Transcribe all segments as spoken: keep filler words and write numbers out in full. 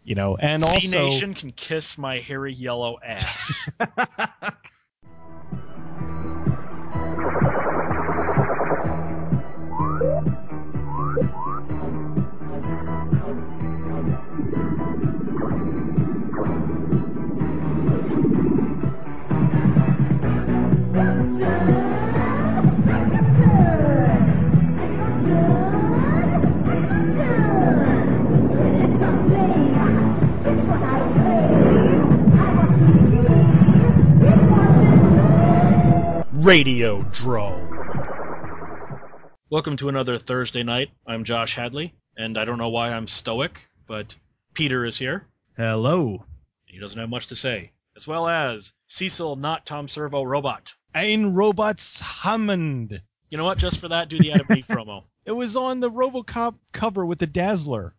You know, and C also Nation can kiss my hairy yellow ass. Radiodrome. Welcome to another Thursday night. I'm Josh Hadley, and I don't know why I'm stoic, but Peter is here. Hello. He doesn't have much to say. As well as Cecil, not Tom Servo Robot. Ein Robots Hammond. You know what? Just for that, do the Adam and Eve promo. It was on the RoboCop cover with the Dazzler.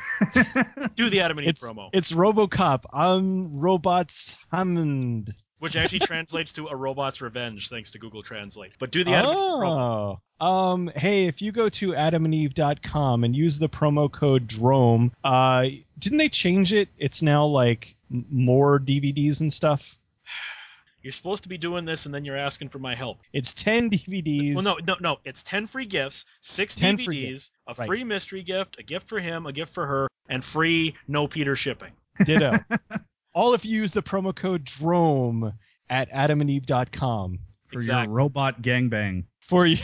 Do the Adam and Eve it's, promo. It's RoboCop on Robots Hammond. Which actually translates to A Robot's Revenge, thanks to Google Translate. But do the Adam and Eve promo. Oh, um, hey, if you go to adam and eve dot com and use the promo code DROME, uh, didn't they change it? It's now like m- more D V Ds and stuff. You're supposed to be doing this, and then you're asking for my help. It's ten D V Ds. Well, no, no, no. It's ten free gifts, six D V Ds, a right. free mystery gift, a gift for him, a gift for her, and free no Peter shipping. Ditto. All if you use the promo code DROME at adam and eve dot com. For exactly. your robot gangbang. For you.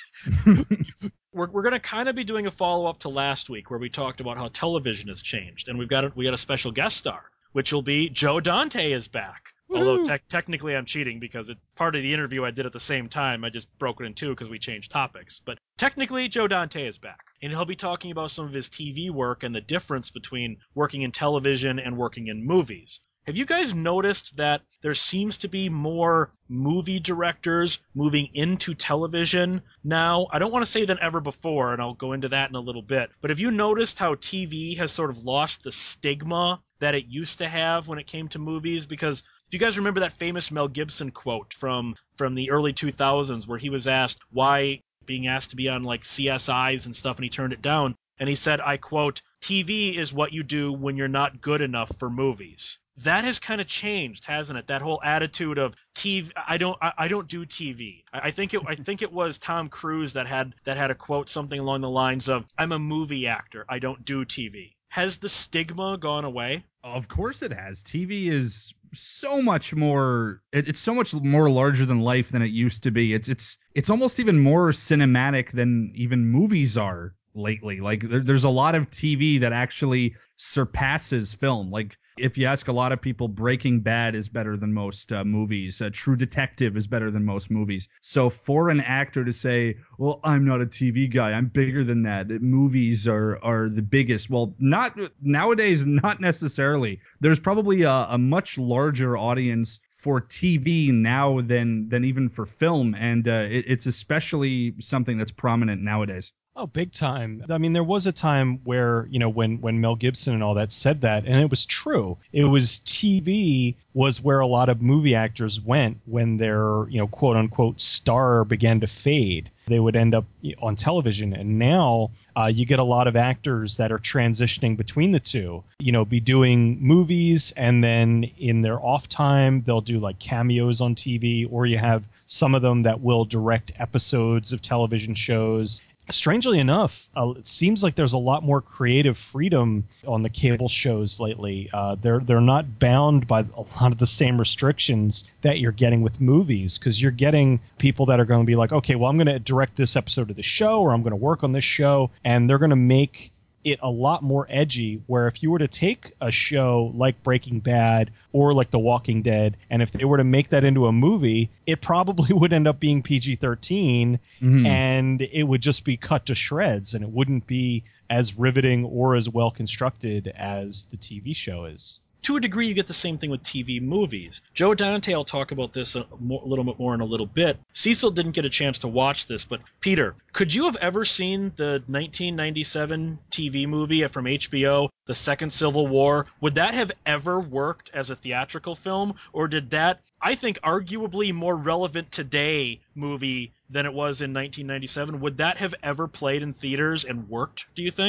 We're we're going to kind of be doing a follow-up to last week where we talked about how television has changed, and we've got a, we got a special guest star, which will be Joe Dante is back. Woo-hoo. Although te- technically I'm cheating because it, part of the interview I did at the same time. I just broke it in two because we changed topics. But technically Joe Dante is back, and he'll be talking about some of his T V work and the difference between working in television and working in movies. Have you guys noticed that there seems to be more movie directors moving into television now? I don't want to say than ever before, and I'll go into that in a little bit. But have you noticed how T V has sort of lost the stigma that it used to have when it came to movies? Because if you guys remember that famous Mel Gibson quote from, from the early two thousands where he was asked why, being asked to be on like C S Is and stuff, and he turned it down. And he said, I quote, T V is what you do when you're not good enough for movies. That has kind of changed, hasn't it? That whole attitude of T V. I don't. I, I don't do T V. I, I think it. I think it was Tom Cruise that had that had a quote something along the lines of, "I'm a movie actor. I don't do T V." Has the stigma gone away? Of course it has. T V is so much more. It, it's so much more larger than life than it used to be. It's it's it's almost even more cinematic than even movies are lately. Like there, there's a lot of T V that actually surpasses film. Like if you ask a lot of people, Breaking Bad is better than most uh, movies. Uh, True Detective is better than most movies. So for an actor to say, well, I'm not a T V guy, I'm bigger than that, movies are are the biggest. Well, not nowadays, not necessarily. There's probably a, a much larger audience for T V now than than even for film. And uh, it, it's especially something that's prominent nowadays. Oh, big time. I mean, there was a time where, you know, when, when Mel Gibson and all that said that, and it was true. It was T V was where a lot of movie actors went when their, you know, quote unquote star began to fade. They would end up on television. And now uh, you get a lot of actors that are transitioning between the two, you know, be doing movies, and then in their off time, they'll do like cameos on T V, or you have some of them that will direct episodes of television shows. Strangely enough, uh, it seems like there's a lot more creative freedom on the cable shows lately. Uh, they're they're not bound by a lot of the same restrictions that you're getting with movies, because you're getting people that are going to be like, okay, well, I'm going to direct this episode of the show, or I'm going to work on this show, and they're going to make it a lot more edgy, where if you were to take a show like Breaking Bad or like The Walking Dead, and if they were to make that into a movie, it probably would end up being P G thirteen, mm-hmm. and it would just be cut to shreds, and it wouldn't be as riveting or as well constructed as the T V show is. To a degree, you get the same thing with T V movies. Joe Dante will talk about this a, more, a little bit more in a little bit. Cecil didn't get a chance to watch this, but Peter, could you have ever seen the nineteen ninety-seven T V movie from H B O, The Second Civil War? Would that have ever worked as a theatrical film, or did that, I think, arguably more relevant today movie than it was in nineteen ninety-seven, would that have ever played in theaters and worked, do you think?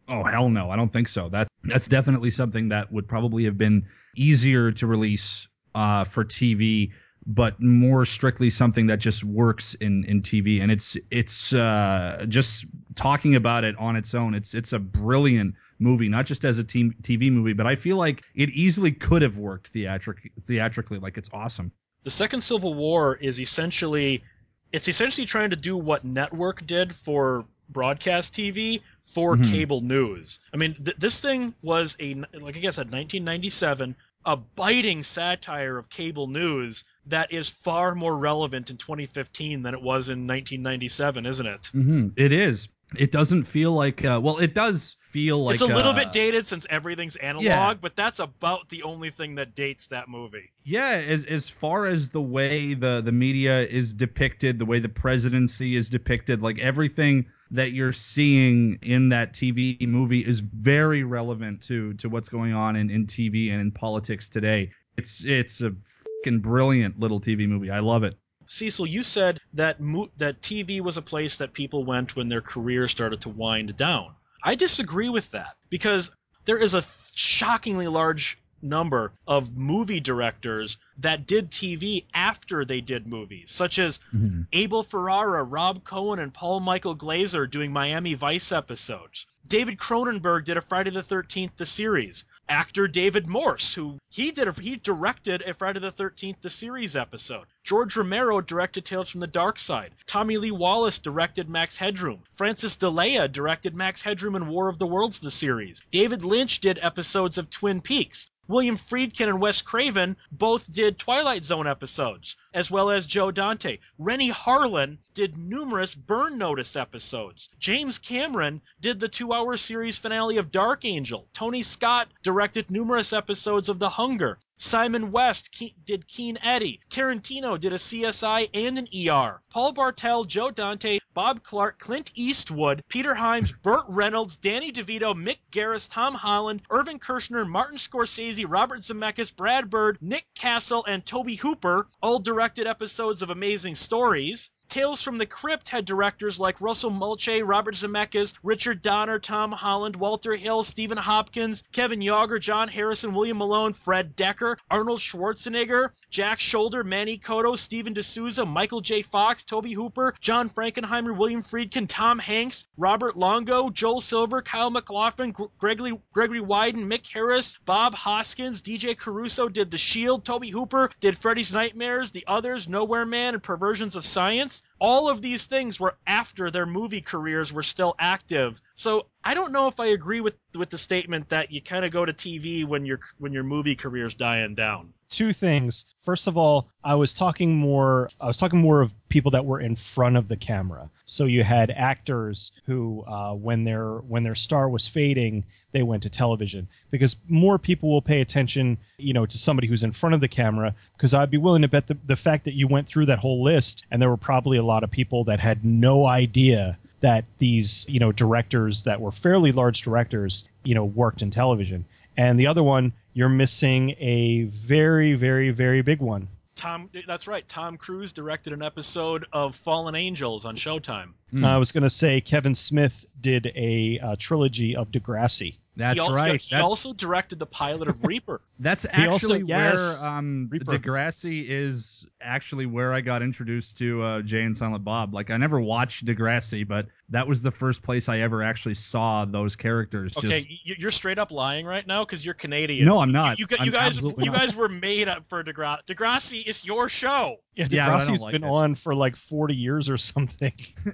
Oh, hell no. I don't think so. That That's definitely something that would probably have been easier to release uh, for T V, but more strictly something that just works in, in T V. And it's it's uh, just talking about it on its own. It's it's a brilliant movie, not just as a T V movie, but I feel like it easily could have worked theatric- theatrically. Like, it's awesome. The Second Civil War is essentially it's essentially trying to do what Network did for broadcast T V for Mhm. cable news. I mean, th- this thing was a, like I said, nineteen ninety-seven, a biting satire of cable news that is far more relevant in twenty fifteen than it was in nineteen ninety-seven, isn't it? Mm-hmm. It is. It doesn't feel like, uh, well, it does feel like It's a little uh, bit dated since everything's analog, yeah. but that's about the only thing that dates that movie. Yeah, as as far as the way the the media is depicted, the way the presidency is depicted, like everything that you're seeing in that T V movie is very relevant to to what's going on in, in T V and in politics today. It's it's a fucking brilliant little T V movie. I love it. Cecil, you said that mo- that T V was a place that people went when their career started to wind down. I disagree with that because there is a shockingly large number of movie directors that did T V after they did movies, such as Mm-hmm. Abel Ferrara, Rob Cohen, and Paul Michael Glazer doing Miami Vice episodes. David Cronenberg did a Friday the thirteenth the series. Actor David Morse, who he did a, he directed a Friday the thirteenth the series episode. George Romero directed Tales from the Dark Side. Tommy Lee Wallace directed Max Headroom. Francis DeLea directed Max Headroom and War of the Worlds the series. David Lynch did episodes of Twin Peaks. William Friedkin and Wes Craven both did Twilight Zone episodes, as well as Joe Dante. Rennie Harlan did numerous Burn Notice episodes. James Cameron did the two-hour series finale of Dark Angel. Tony Scott directed numerous episodes of The Hunger. Simon West Ke- did Keen Eddie. Tarantino did a C S I and an E R. Paul Bartel, Joe Dante, Bob Clark, Clint Eastwood, Peter Hyams, Burt Reynolds, Danny DeVito, Mick Garris, Tom Holland, Irvin Kershner, Martin Scorsese, Robert Zemeckis, Brad Bird, Nick Castle, and Toby Hooper all directed episodes of Amazing Stories. Tales from the Crypt had directors like Russell Mulcahy, Robert Zemeckis, Richard Donner, Tom Holland, Walter Hill, Stephen Hopkins, Kevin Yager, John Harrison, William Malone, Fred Decker, Arnold Schwarzenegger, Jack Shoulder, Manny Cotto, Steven D'Souza, Michael J. Fox, Toby Hooper, John Frankenheimer, William Friedkin, Tom Hanks, Robert Longo, Joel Silver, Kyle MacLachlan, Gr- Gregory, Gregory Wyden, Mick Harris, Bob Hoskins, D J Caruso did The Shield, Toby Hooper did Freddy's Nightmares, The Others, Nowhere Man, and Perversions of Science. All of these things were after their movie careers were still active. So I don't know if I agree with with the statement that you kind of go to T V when your when your movie career's dying down. Two things. First of all, I was talking more I was talking more of people that were in front of the camera. So you had actors who uh, when their when their star was fading, they went to television, because more people will pay attention, you know, to somebody who's in front of the camera, because I'd be willing to bet the, the fact that you went through that whole list and there were probably a lot of people that had no idea that these, you know, directors that were fairly large directors, you know, worked in television. And the other one, you're missing a very, very, very big one. Tom, that's right. Tom Cruise directed an episode of Fallen Angels on Showtime. Mm. I was going to say Kevin Smith did a uh, trilogy of Degrassi. That's he al- right. He, That's, also directed the pilot of Reaper. That's He also- actually yes, where um, Reaper. Degrassi is actually where I got introduced to uh, Jay and Silent Bob. Like, I never watched Degrassi, but that was the first place I ever actually saw those characters. Okay, Just, y- you're straight up lying right now because you're Canadian. no, I'm not. You, you, I'm you guys, absolutely you not. guys were made up for Degrassi. Degrassi is your show. Yeah, Yeah, but I don't Degrassi's like been it. on for like forty years or something.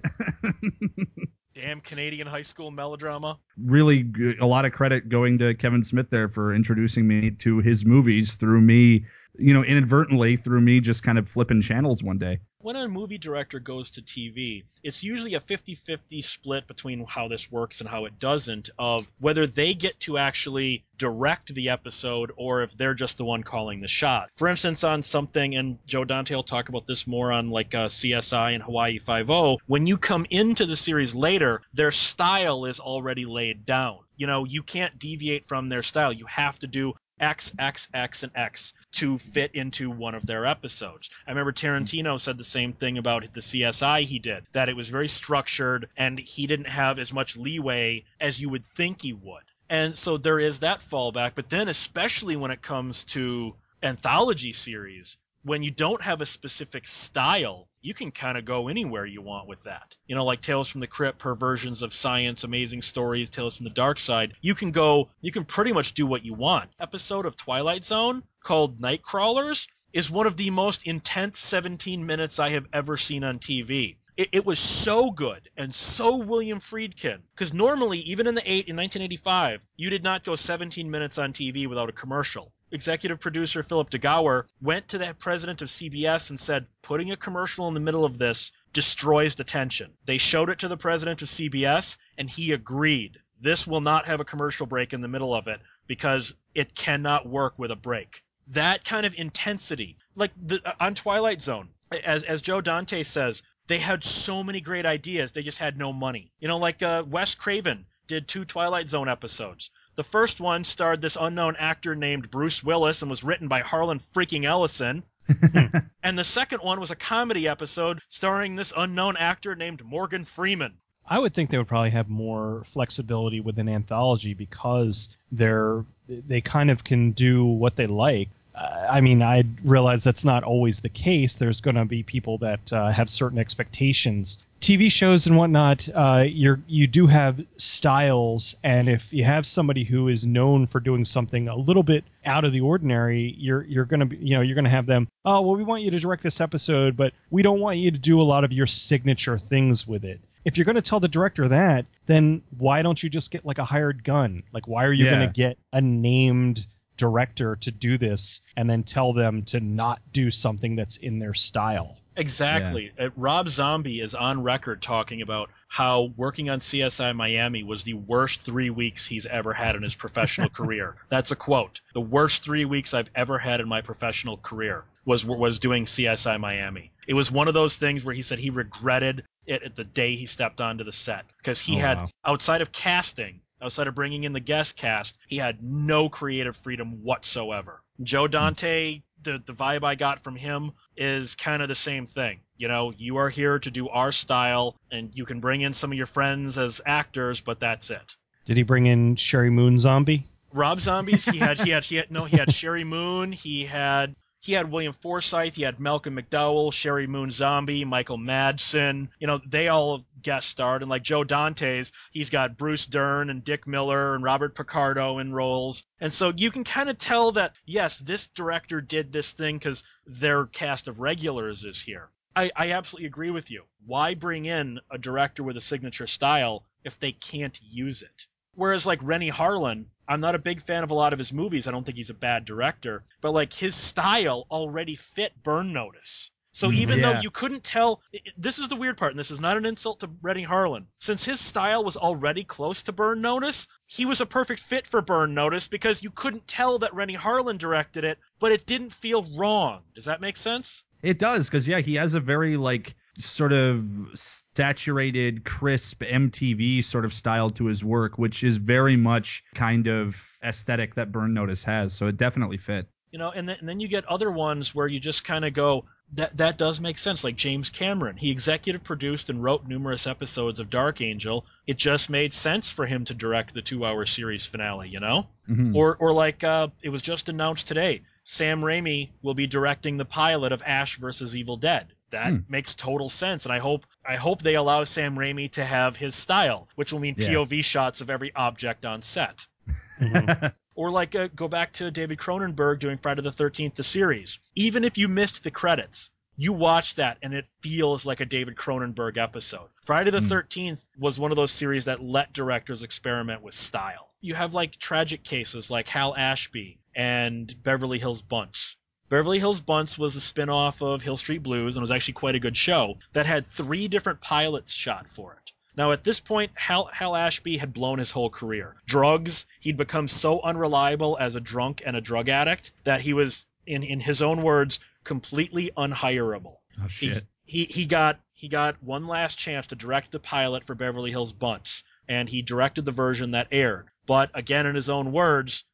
Damn Canadian high school melodrama. Really g- a lot of credit going to Kevin Smith there for introducing me to his movies through me, you know, inadvertently through me just kind of flipping channels one day. When a movie director goes to T V, it's usually a fifty-fifty split between how this works and how it doesn't, of whether they get to actually direct the episode or if they're just the one calling the shot. For instance, on something, and Joe Dante will talk about this more on like uh, C S I and Hawaii Five-O, when you come into the series later, their style is already laid down. You know, you can't deviate from their style. You have to do X, X, X, and X to fit into one of their episodes. I remember Tarantino said the same thing about the C S I he did, that it was very structured and he didn't have as much leeway as you would think he would. And so there is that fallback. But then especially when it comes to anthology series, when you don't have a specific style, you can kind of go anywhere you want with that. You know, like Tales from the Crypt, Perversions of Science, Amazing Stories, Tales from the Dark Side. You can go, you can pretty much do what you want. Episode of Twilight Zone called Nightcrawlers is one of the most intense seventeen minutes I have ever seen on T V. It, it was so good and so William Friedkin, because normally, even in the eight in nineteen eighty-five, you did not go seventeen minutes on T V without a commercial. Executive producer Philip DeGauer went to the president of C B S and said, putting a commercial in the middle of this destroys the tension. They showed it to the president of C B S, and he agreed. This will not have a commercial break in the middle of it because it cannot work with a break. That kind of intensity, like the, on Twilight Zone, as as Joe Dante says, they had so many great ideas, they just had no money. You know, like uh, Wes Craven did two Twilight Zone episodes. The first one starred this unknown actor named Bruce Willis and was written by Harlan freaking Ellison. And the second one was a comedy episode starring this unknown actor named Morgan Freeman. I would think they would probably have more flexibility with an anthology because they're they kind of can do what they like. Uh, I mean, I realize that's not always the case. There's going to be people that uh, have certain expectations. T V shows and whatnot, uh, you're you do have styles, and if you have somebody who is known for doing something a little bit out of the ordinary, you're you're going to be, you know, you're going to have them. Oh, well, we want you to direct this episode, but we don't want you to do a lot of your signature things with it. If you're going to tell the director that, then why don't you just get like a hired gun? Like, why are you Yeah. going to get a named director to do this and then tell them to not do something that's in their style? Exactly. Uh, Rob Zombie is on record talking about how working on C S I Miami was the worst three weeks he's ever had in his professional career. That's a quote. The worst three weeks I've ever had in my professional career was was doing C S I Miami. It was one of those things where he said he regretted it at the day he stepped onto the set because he Oh, had, wow. outside of casting, outside of bringing in the guest cast, he had no creative freedom whatsoever. Joe Dante, the, the vibe I got from him is kind of the same thing. You know, you are here to do our style, and you can bring in some of your friends as actors, but that's it. Did he bring in Sherry Moon Zombie? Rob Zombies, he had he had he had no he had Sherry Moon, he had he had William Forsythe, he had Malcolm McDowell, Sherry Moon Zombie, Michael Madsen. You know, they all guest starred, and like Joe Dante's, he's got Bruce Dern and Dick Miller and Robert Picardo in roles. And so you can kind of tell that, yes, this director did this thing because their cast of regulars is here. I, I absolutely agree with you. Why bring in a director with a signature style if they can't use it? Whereas like Rennie Harlan, I'm not a big fan of a lot of his movies. I don't think he's a bad director. But like his style already fit Burn Notice. So Mm, even yeah. though you couldn't tell, this is the weird part, and this is not an insult to Rennie Harlan. Since his style was already close to Burn Notice, he was a perfect fit for Burn Notice because you couldn't tell that Rennie Harlan directed it, but it didn't feel wrong. Does that make sense? It does, because yeah, he has a very like sort of saturated, crisp M T V sort of style to his work, which is very much kind of aesthetic that Burn Notice has. So it definitely fit. You know, and then, and then you get other ones where you just kind of go, that that does make sense. Like James Cameron, he executive produced and wrote numerous episodes of Dark Angel. It just made sense for him to direct the two-hour series finale, you know? Mhm. Or or like uh, it was just announced today, Sam Raimi will be directing the pilot of Ash versus Evil Dead. That Hmm. makes total sense, and I hope I hope they allow Sam Raimi to have his style, which will mean Yeah. P O V shots of every object on set. Mhm. Or like uh, go back to David Cronenberg doing Friday the thirteenth, the series. Even if you missed the credits, you watch that and it feels like a David Cronenberg episode. Friday the Mm. thirteenth was one of those series that let directors experiment with style. You have like tragic cases like Hal Ashby and Beverly Hills Bunts. Beverly Hills Bunts was a spin-off of Hill Street Blues and was actually quite a good show that had three different pilots shot for it. Now, at this point, Hal, Hal Ashby had blown his whole career. Drugs, he'd become so unreliable as a drunk and a drug addict that he was, in, in his own words, completely unhireable. Oh He, shit. he, he, got, he got one last chance to direct the pilot for Beverly Hills Bunts, and he directed the version that aired. But again, in his own words,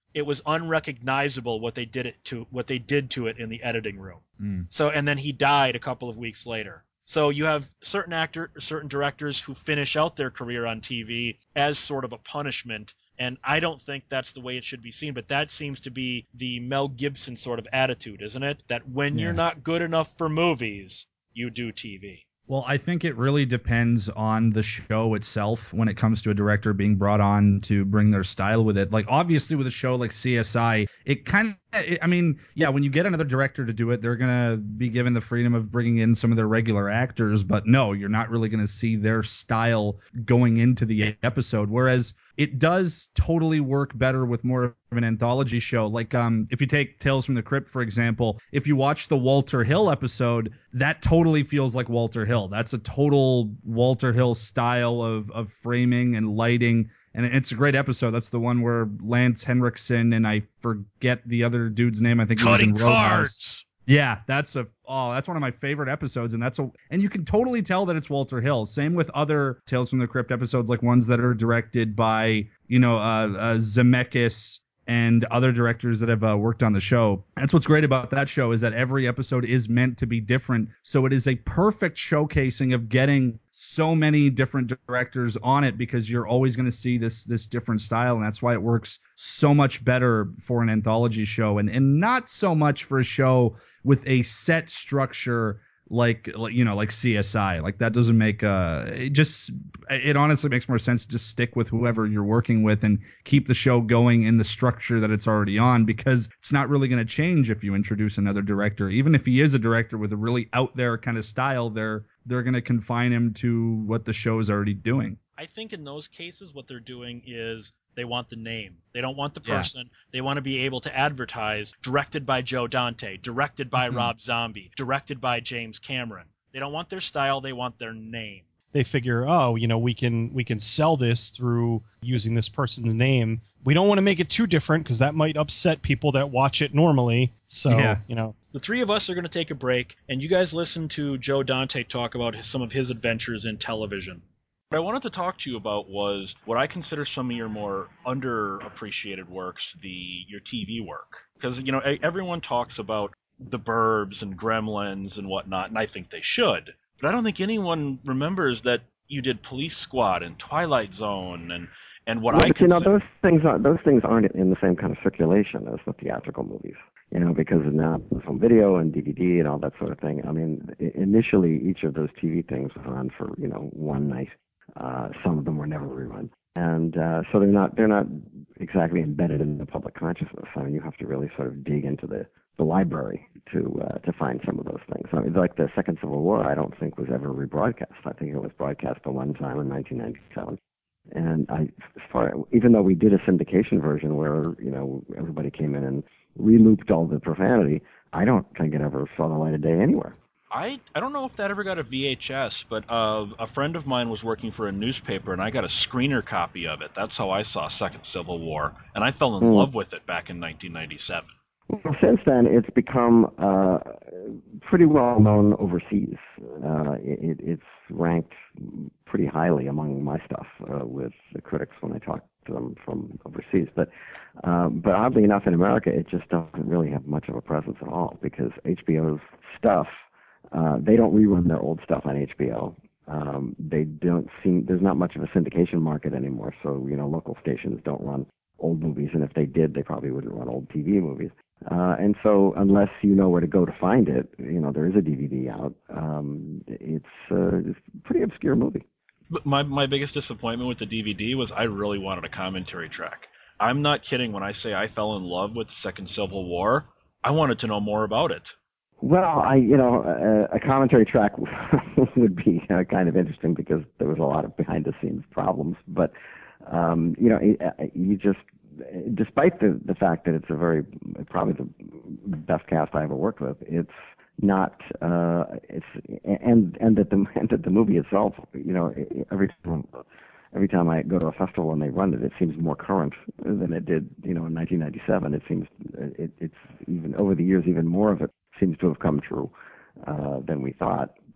it was unrecognizable what they did it to what they did to it in the editing room. Mm. So and then he died a couple of weeks later. So you have certain actor, certain directors who finish out their career on T V as sort of a punishment, and I don't think that's the way it should be seen. But that seems to be the Mel Gibson sort of attitude, isn't it? That when Yeah. you're not good enough for movies, you do T V. Well, I think it really depends on the show itself when it comes to a director being brought on to bring their style with it. Like, obviously, with a show like C S I, it kind of, I mean, yeah, when you get another director to do it, they're going to be given the freedom of bringing in some of their regular actors. But no, you're not really going to see their style going into the episode. Whereas it does totally work better with more of an anthology show. Like, um, if you take Tales from the Crypt, for example, if you watch the Walter Hill episode, that totally feels like Walter Hill. That's a total Walter Hill style of of framing and lighting. And it's a great episode. That's the one where Lance Henriksen and I forget the other dude's name. I think Cutting he was in Roadhouse. cards. Yeah, that's a oh, that's one of my favorite episodes, and that's a and you can totally tell that it's Walter Hill. Same with other Tales from the Crypt episodes, like ones that are directed by you know uh, uh, Zemeckis and other directors that have uh, worked on the show. That's what's great about that show, is that every episode is meant to be different. So it is a perfect showcasing of getting so many different directors on it, because you're always going to see this this different style, and that's why it works so much better for an anthology show, and and not so much for a show with a set structure like, like you know like C S I. Like, that doesn't make uh it just it honestly makes more sense to just stick with whoever you're working with and keep the show going in the structure that it's already on, because it's not really going to change if you introduce another director. Even if he is a director with a really out there kind of style, they're they're going to confine him to what the show is already doing. I think in those cases, what they're doing is they want the name. They don't want the Yeah. person. They want to be able to advertise directed by Joe Dante, directed by Mhm. Rob Zombie, directed by James Cameron. They don't want their style. They want their name. They figure, oh, you know, we can we can sell this through using this person's name. We don't want to make it too different because that might upset people that watch it normally. So, Yeah. you know, The three of us are going to take a break, and you guys listen to Joe Dante talk about his, some of his adventures in television. What I wanted to talk to you about was what I consider some of your more underappreciated works, the your T V work. Because, you know, e- everyone talks about The Burbs and Gremlins and whatnot, and I think they should. But I don't think anyone remembers that you did Police Squad and Twilight Zone and, and what Well, I but you know, consider... those things aren't those things aren't in the same kind of circulation as the theatrical movies. You know, because of now there's home video and D V D and all that sort of thing. I mean, i- initially each of those T V things was on for you know one night. Uh, some of them were never rerun, and uh, so they're not they're not exactly embedded in the public consciousness. I mean, you have to really sort of dig into the, the library to uh, to find some of those things. I mean, like the Second Civil War, I don't think was ever rebroadcast. I think it was broadcast the one time in nineteen ninety-seven. And I, as far, even though we did a syndication version where you know everybody came in and re-looped all the profanity, I don't think it ever saw the light of day anywhere. I, I don't know if that ever got a V H S, but uh, a friend of mine was working for a newspaper, and I got a screener copy of it. That's how I saw Second Civil War, and I fell in Mm. love with it back in nineteen ninety-seven. Well, since then, it's become uh, pretty well known overseas. Uh, it, it's ranked pretty highly among my stuff uh, with the critics when I talk to them from overseas. But um, but oddly enough, in America, it just doesn't really have much of a presence at all, because H B O's stuff, uh, they don't rerun their old stuff on H B O. Um, they don't seem there's not much of a syndication market anymore. So you know, local stations don't run old movies, and if they did, they probably wouldn't run old T V movies. Uh, and so, unless you know where to go to find it, you know, there is a D V D out. Um, it's, uh, it's a pretty obscure movie. But my my biggest disappointment with the D V D was I really wanted a commentary track. I'm not kidding when I say I fell in love with the Second Civil War. I wanted to know more about it. Well, I, you know, a, a commentary track would be uh, kind of interesting, because there was a lot of behind-the-scenes problems. But, um, you know, you just, despite the the fact that it's a very, probably the best cast I ever worked with, it's not, uh, it's, and and that the and that the movie itself, you know, every time, every time I go to a festival and they run it, it seems more current than it did, you know, in nineteen ninety-seven. It seems, it, it's even over the years, even more of it seems to have come true uh, than we thought.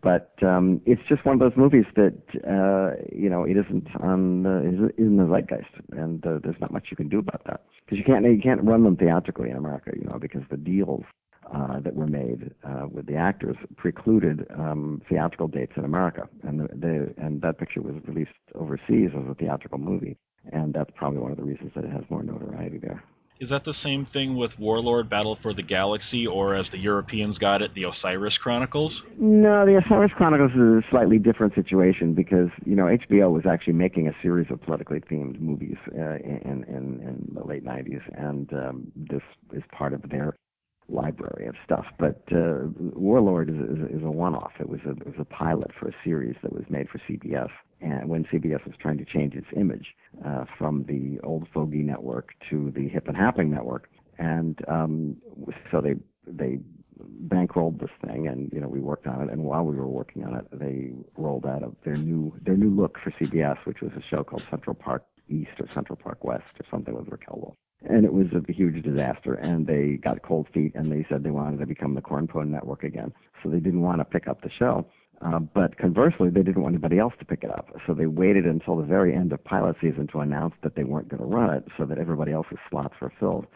But um, it's just one of those movies that uh, you know it isn't on uh, isn't in the zeitgeist, and uh, there's not much you can do about that because you can't you can't run them theatrically in America, you know, because the deals uh, that were made uh, with the actors precluded um, theatrical dates in America, and the, the and that picture was released overseas as a theatrical movie, and that's probably one of the reasons that it has more notoriety there. Is that the same thing with Warlord Battle for the Galaxy, or as the Europeans got it, the Osiris Chronicles? No, the Osiris Chronicles is a slightly different situation because, you know, H B O was actually making a series of politically themed movies uh, in, in, in the late nineties, and um, this is part of their library of stuff. But uh, Warlord is, is, is a one-off. It was a, it was a pilot for a series that was made for C B S, and when C B S was trying to change its image uh, from the old fogey network to the hip and happening network, and um, so they they bankrolled this thing, and you know we worked on it. And while we were working on it, they rolled out of their new their new look for C B S, which was a show called Central Park East or Central Park West or something with Raquel Wolf. And it was a huge disaster, and they got cold feet, and they said they wanted to become the Cornpone Network again. So they didn't want to pick up the show. Uh, but conversely, they didn't want anybody else to pick it up. So they waited until the very end of pilot season to announce that they weren't going to run it so that everybody else's slots were filled.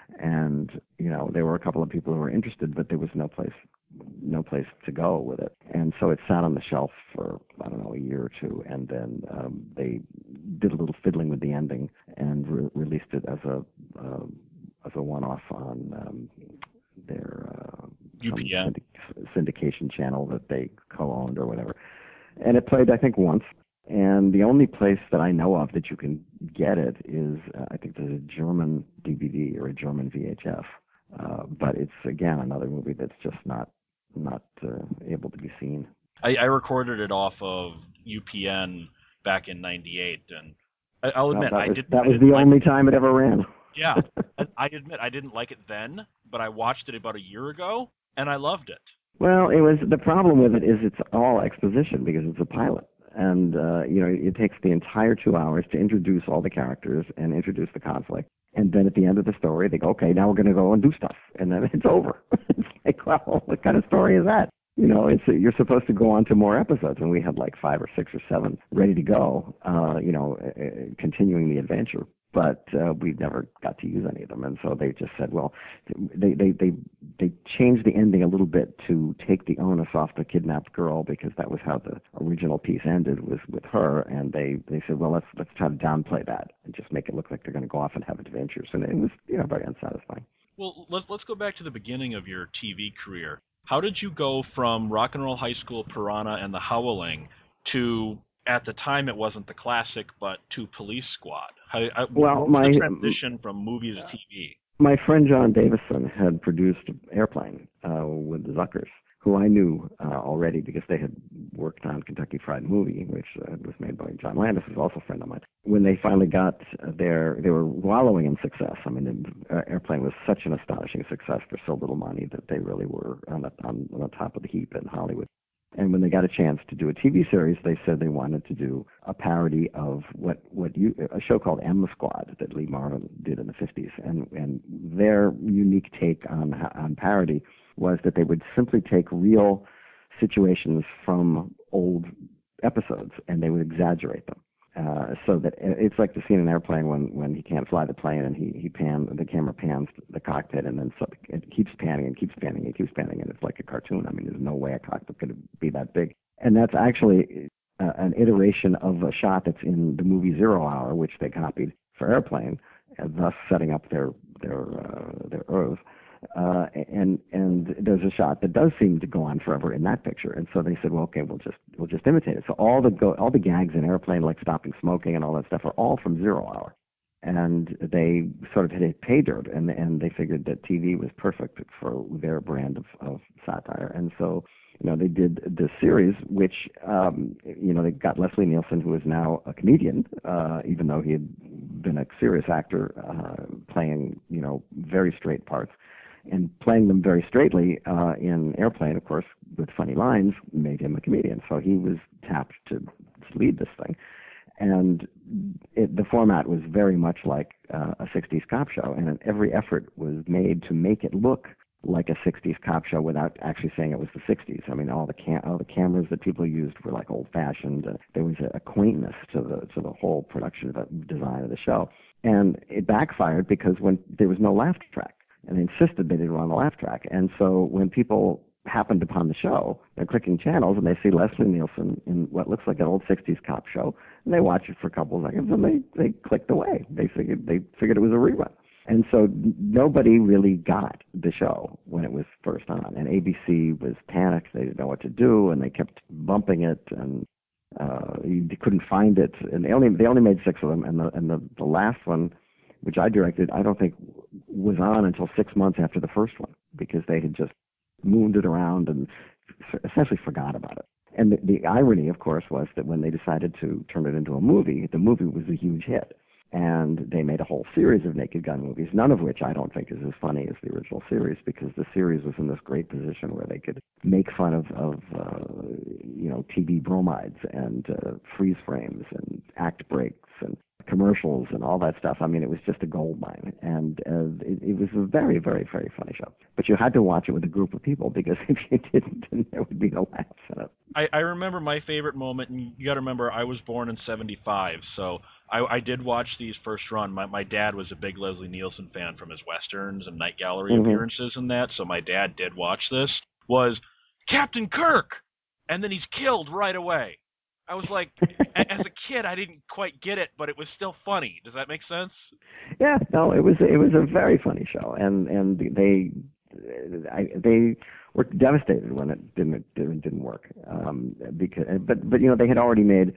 And, you know, there were a couple of people who were interested, but there was no place no place to go with it. And so it sat on the shelf for, I don't know, a year or two. And then um, they did a little fiddling with the ending and re- released it as a uh, as a one-off on um, their uh, U P N syndication channel that they co-owned or whatever. And it played, I think, once. And the only place that I know of that you can get it is, uh, I think there's a German D V D or a German V H S. Uh, but it's, again, another movie that's just not not uh, able to be seen. I, I recorded it off of U P N back in ninety-eight, and I, I'll admit well, that I was, didn't. That I was didn't the like only it. time it ever ran. Yeah, I admit I didn't like it then, but I watched it about a year ago, and I loved it. Well, it was the problem with it is it's all exposition because it's a pilot. And, uh, you know, it takes the entire two hours to introduce all the characters and introduce the conflict. And then at the end of the story, they go, okay, now we're going to go and do stuff. And then it's over. It's like, well, what kind of story is that? You know, it's you're supposed to go on to more episodes. And we had like five or six or seven ready to go, uh, you know, uh, continuing the adventure. But uh, we never got to use any of them. And so they just said, well, they, they, they, they changed the ending a little bit to take the onus off the kidnapped girl because that was how the original piece ended, was with her. And they, they said, well, let's let's try to downplay that and just make it look like they're going to go off and have adventures. And it was, you know, very unsatisfying. Well, let's let's go back to the beginning of your T V career. How did you go from Rock and Roll High School, Piranha, and The Howling to, at the time it wasn't the classic, but to Police Squad? How, I, well, what was my the transition from movie to T V? My friend John Davison had produced Airplane uh, with the Zuckers, who I knew uh, already because they had worked on Kentucky Fried Movie, which uh, was made by John Landis, who's also a friend of mine. When they finally got their, they were wallowing in success. I mean, uh, Airplane was such an astonishing success for so little money that they really were on the, on, on the top of the heap in Hollywood. And when they got a chance to do a T V series, they said they wanted to do a parody of what, what you, a show called M Squad that Lee Marvin did in the fifties. And, and their unique take on, on parody was that they would simply take real situations from old episodes and they would exaggerate them. Uh, so that it's like the scene in Airplane when, when he can't fly the plane and he, he pan, the camera pans the cockpit and then so it keeps panning and keeps panning and keeps panning and it's like a cartoon. I mean, there's no way a cockpit could be that big. And that's actually uh, an iteration of a shot that's in the movie Zero Hour, which they copied for Airplane, and thus setting up their, their, uh, their Earth. Uh, and and there's a shot that does seem to go on forever in that picture, and so they said, well, okay, we'll just we'll just imitate it. So all the go, all the gags in Airplane, like stopping smoking and all that stuff, are all from Zero Hour, and they sort of hit pay dirt, and and they figured that T V was perfect for their brand of, of satire, and so you know they did this series, which um, you know they got Leslie Nielsen, who is now a comedian, uh, even though he had been a serious actor, uh, playing you know very straight parts. And playing them very straightly uh, in Airplane, of course, with funny lines, made him a comedian. So he was tapped to lead this thing. And it, the format was very much like uh, a sixties cop show, and every effort was made to make it look like a sixties cop show without actually saying it was the sixties. I mean, all the cam- all the cameras that people used were like old-fashioned. Uh, there was a, a quaintness to the to the whole production of the design of the show, and it backfired because when there was no laugh track, and they insisted they didn't run the laugh track, and so when people happened upon the show, they're clicking channels and they see Leslie Nielsen in what looks like an old sixties cop show, and they watch it for a couple of seconds and they they clicked away. They figured they figured it was a rerun. And so nobody really got the show when it was first on. And A B C was panicked. They didn't know what to do, and they kept bumping it, and uh, you couldn't find it. And they only they only made six of them, and the and the, the last one, which I directed, I don't think was on until six months after the first one, because they had just moved it around and essentially forgot about it. And the, the irony, of course, was that when they decided to turn it into a movie, the movie was a huge hit. And they made a whole series of Naked Gun movies, none of which I don't think is as funny as the original series, because the series was in this great position where they could make fun of, of uh, you know, T V bromides and uh, freeze frames and act breaks and commercials and all that stuff. I mean, it was just a gold mine, and uh, it, it was a very, very, very funny show. But you had to watch it with a group of people, because if you didn't, then there would be no laughs in it. I, I remember my favorite moment, and you got to remember I was born in seventy-five, so I, I did watch these first run. My my dad was a big Leslie Nielsen fan from his westerns and night gallery Mm-hmm. appearances and that, so my dad did watch this. Was Captain Kirk, and then he's killed right away. I was like, as a kid, I didn't quite get it, but it was still funny. Does that make sense? Yeah, no, it was it was a very funny show, and and they I, they were devastated when it didn't didn't, didn't work. Um, because but but you know they had already made.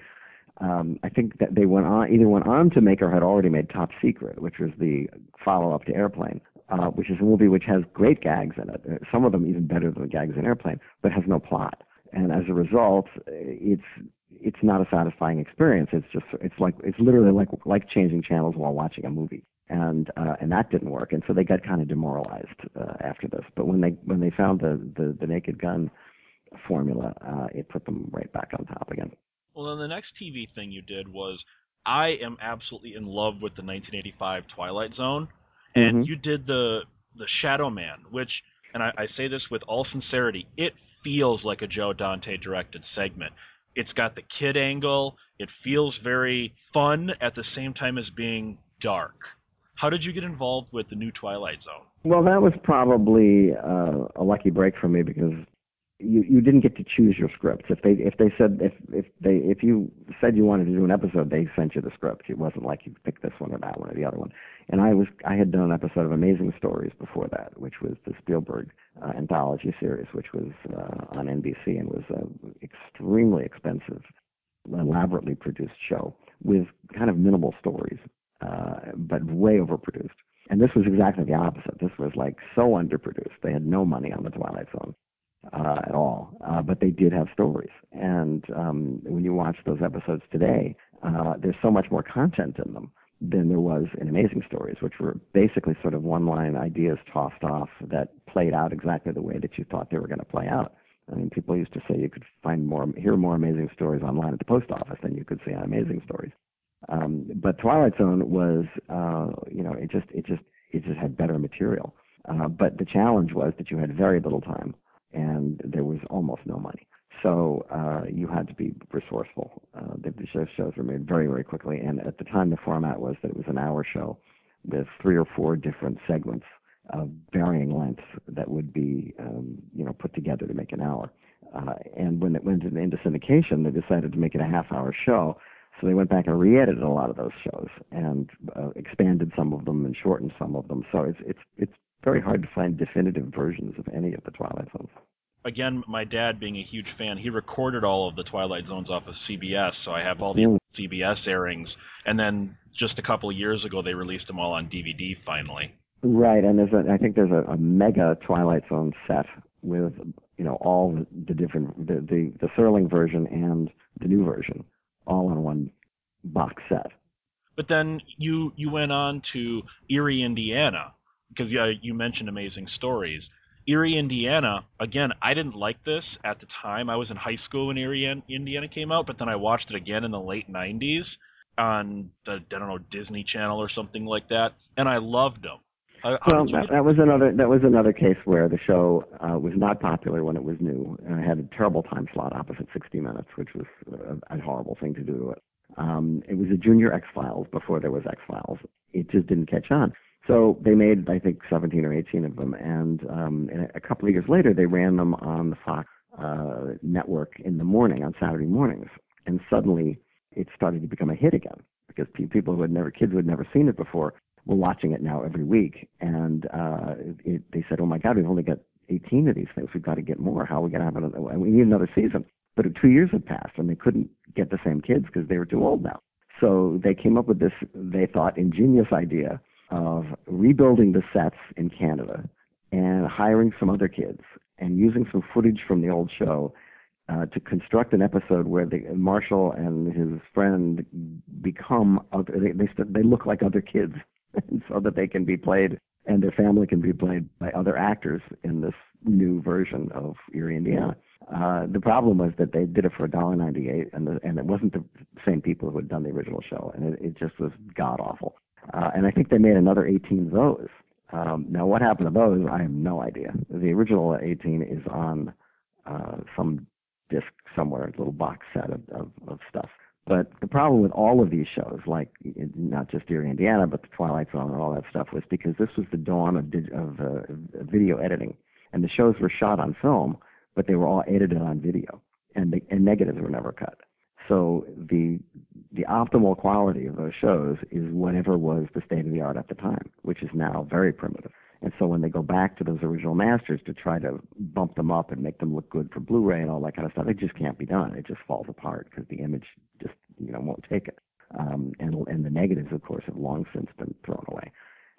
Um, I think that they went on either went on to make or had already made Top Secret, which was the follow-up to Airplane, uh, which is a movie which has great gags in it. Some of them even better than the gags in Airplane, but has no plot. And as a result, it's it's not a satisfying experience. It's just it's like it's literally like like changing channels while watching a movie. And uh, and that didn't work, and so they got kind of demoralized uh, after this. But when they when they found the the, the Naked Gun formula, uh, it put them right back on top again. Well, then the next T V thing you did was, I am absolutely in love with the nineteen eighty-five Twilight Zone, and Mm-hmm. you did the the Shadow Man, which, and I, I say this with all sincerity, it feels like a Joe Dante directed segment. It's got the kid angle. It feels very fun at the same time as being dark. How did you get involved with the new Twilight Zone? Well, that was probably uh, a lucky break for me, because you you didn't get to choose your scripts. If they if they said if if they if you said you wanted to do an episode, they sent you the script. It wasn't like you picked this one or that one or the other one. And I was I had done an episode of Amazing Stories before that, which was the Spielberg uh, anthology series, which was uh, on N B C and was an extremely expensive, elaborately produced show with kind of minimal stories, uh, but way overproduced. And this was exactly the opposite. This was like so underproduced. They had no money on the Twilight Zone uh, at all, uh, but they did have stories. And um, when you watch those episodes today, uh, there's so much more content in them than there was in Amazing Stories, which were basically sort of one-line ideas tossed off that played out exactly the way that you thought they were going to play out. I mean, people used to say you could find more, hear more Amazing Stories online at the post office than you could see on Amazing Stories. Um, but Twilight Zone was, uh, you know, it just, it just, it just had better material. Uh, but the challenge was that you had very little time, and there was almost no money. So uh, you had to be resourceful. Uh, the the shows were made very, very quickly, and at the time the format was that it was an hour show with three or four different segments of varying lengths that would be, um, you know, put together to make an hour. Uh, and when it went into syndication, they decided to make it a half-hour show. So they went back and re-edited a lot of those shows and uh, expanded some of them and shortened some of them. So it's it's it's very hard to find definitive versions of any of the Twilight Zones. Again, my dad being a huge fan, he recorded all of the Twilight Zones off of C B S, so I have all the Mm. C B S airings. And then just a couple of years ago, they released them all on D V D finally. Right, and there's a, I think there's a, a mega Twilight Zone set with, you know, all the, the different, the, the, the Serling version and the new version, all in one box set. But then you you went on to Erie, Indiana, because uh, you mentioned Amazing Stories. Erie, Indiana, again, I didn't like this at the time. I was in high school when Erie, Indiana came out, but then I watched it again in the late nineties on the, I don't know, Disney Channel or something like that, and I loved them. Uh, Well, that, that was another that was another case where the show uh, was not popular when it was new, and it had a terrible time slot opposite sixty minutes, which was a, a horrible thing to do to it. Um, it was a junior X-Files before there was X-Files. It just didn't catch on. So they made, I think, seventeen or eighteen of them, and, um, and a couple of years later, they ran them on the Fox uh, network in the morning, on Saturday mornings, and suddenly it started to become a hit again, because pe- people who had never, kids who had never seen it before, were watching it now every week, and uh, it, they said, "Oh my God, we've only got eighteen of these things. We've got to get more. How are we going to have another? We need another season." But two years had passed, and they couldn't get the same kids because they were too old now. So they came up with this, they thought, ingenious idea of rebuilding the sets in Canada and hiring some other kids and using some footage from the old show uh, to construct an episode where the Marshall and his friend become other, they they, they look like other kids. So that they can be played and their family can be played by other actors in this new version of Erie, Indiana. Uh, the problem was that they did it for a dollar ninety-eight, and the, and it wasn't the same people who had done the original show, and it, it just was god awful. Uh, and I think they made another eighteen of those. Um, now, what happened to those? I have no idea. The original eighteen is on uh, some disc somewhere, a little box set of, of, of stuff. But the problem with all of these shows, like not just Erie, Indiana, but the Twilight Zone and all that stuff, was because this was the dawn of, dig- of uh, video editing. And the shows were shot on film, but they were all edited on video, and, the, and negatives were never cut. So the the optimal quality of those shows is whatever was the state of the art at the time, which is now very primitive. And so when they go back to those original masters to try to bump them up and make them look good for Blu-ray and all that kind of stuff, it just can't be done. It just falls apart because the image just, you know, won't take it. Um, and, and the negatives, of course, have long since been thrown away.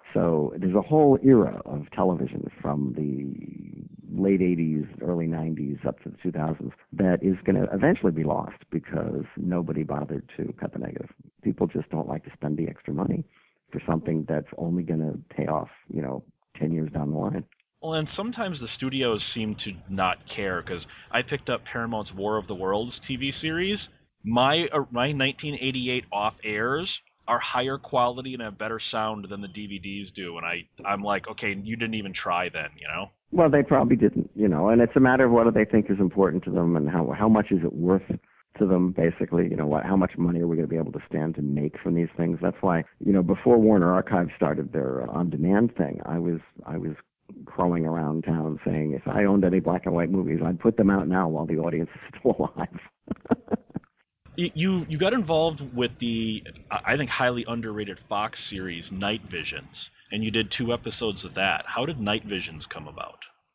So there's a whole era of television from the late eighties, early nineties, up to the two thousands that is going to eventually be lost because nobody bothered to cut the negative. People just don't like to spend the extra money for something that's only going to pay off, you know, ten years down the line. Well, and sometimes the studios seem to not care, because I picked up Paramount's War of the Worlds T V series. My uh, my nineteen eighty-eight off-airs are higher quality and have better sound than the D V Ds do, and I, I'm like, okay, you didn't even try then, you know? Well, they probably didn't, you know, and it's a matter of what do they think is important to them and how how much is it worth to them, basically, you know, what, how much money are we going to be able to stand to make from these things? That's why, you know, before Warner Archive started their on-demand thing, I was I was crowing around town saying if I owned any black and white movies, I'd put them out now while the audience is still alive. You you got involved with the, I think, highly underrated Fox series Night Visions, and you did two episodes of that. How did Night Visions come about?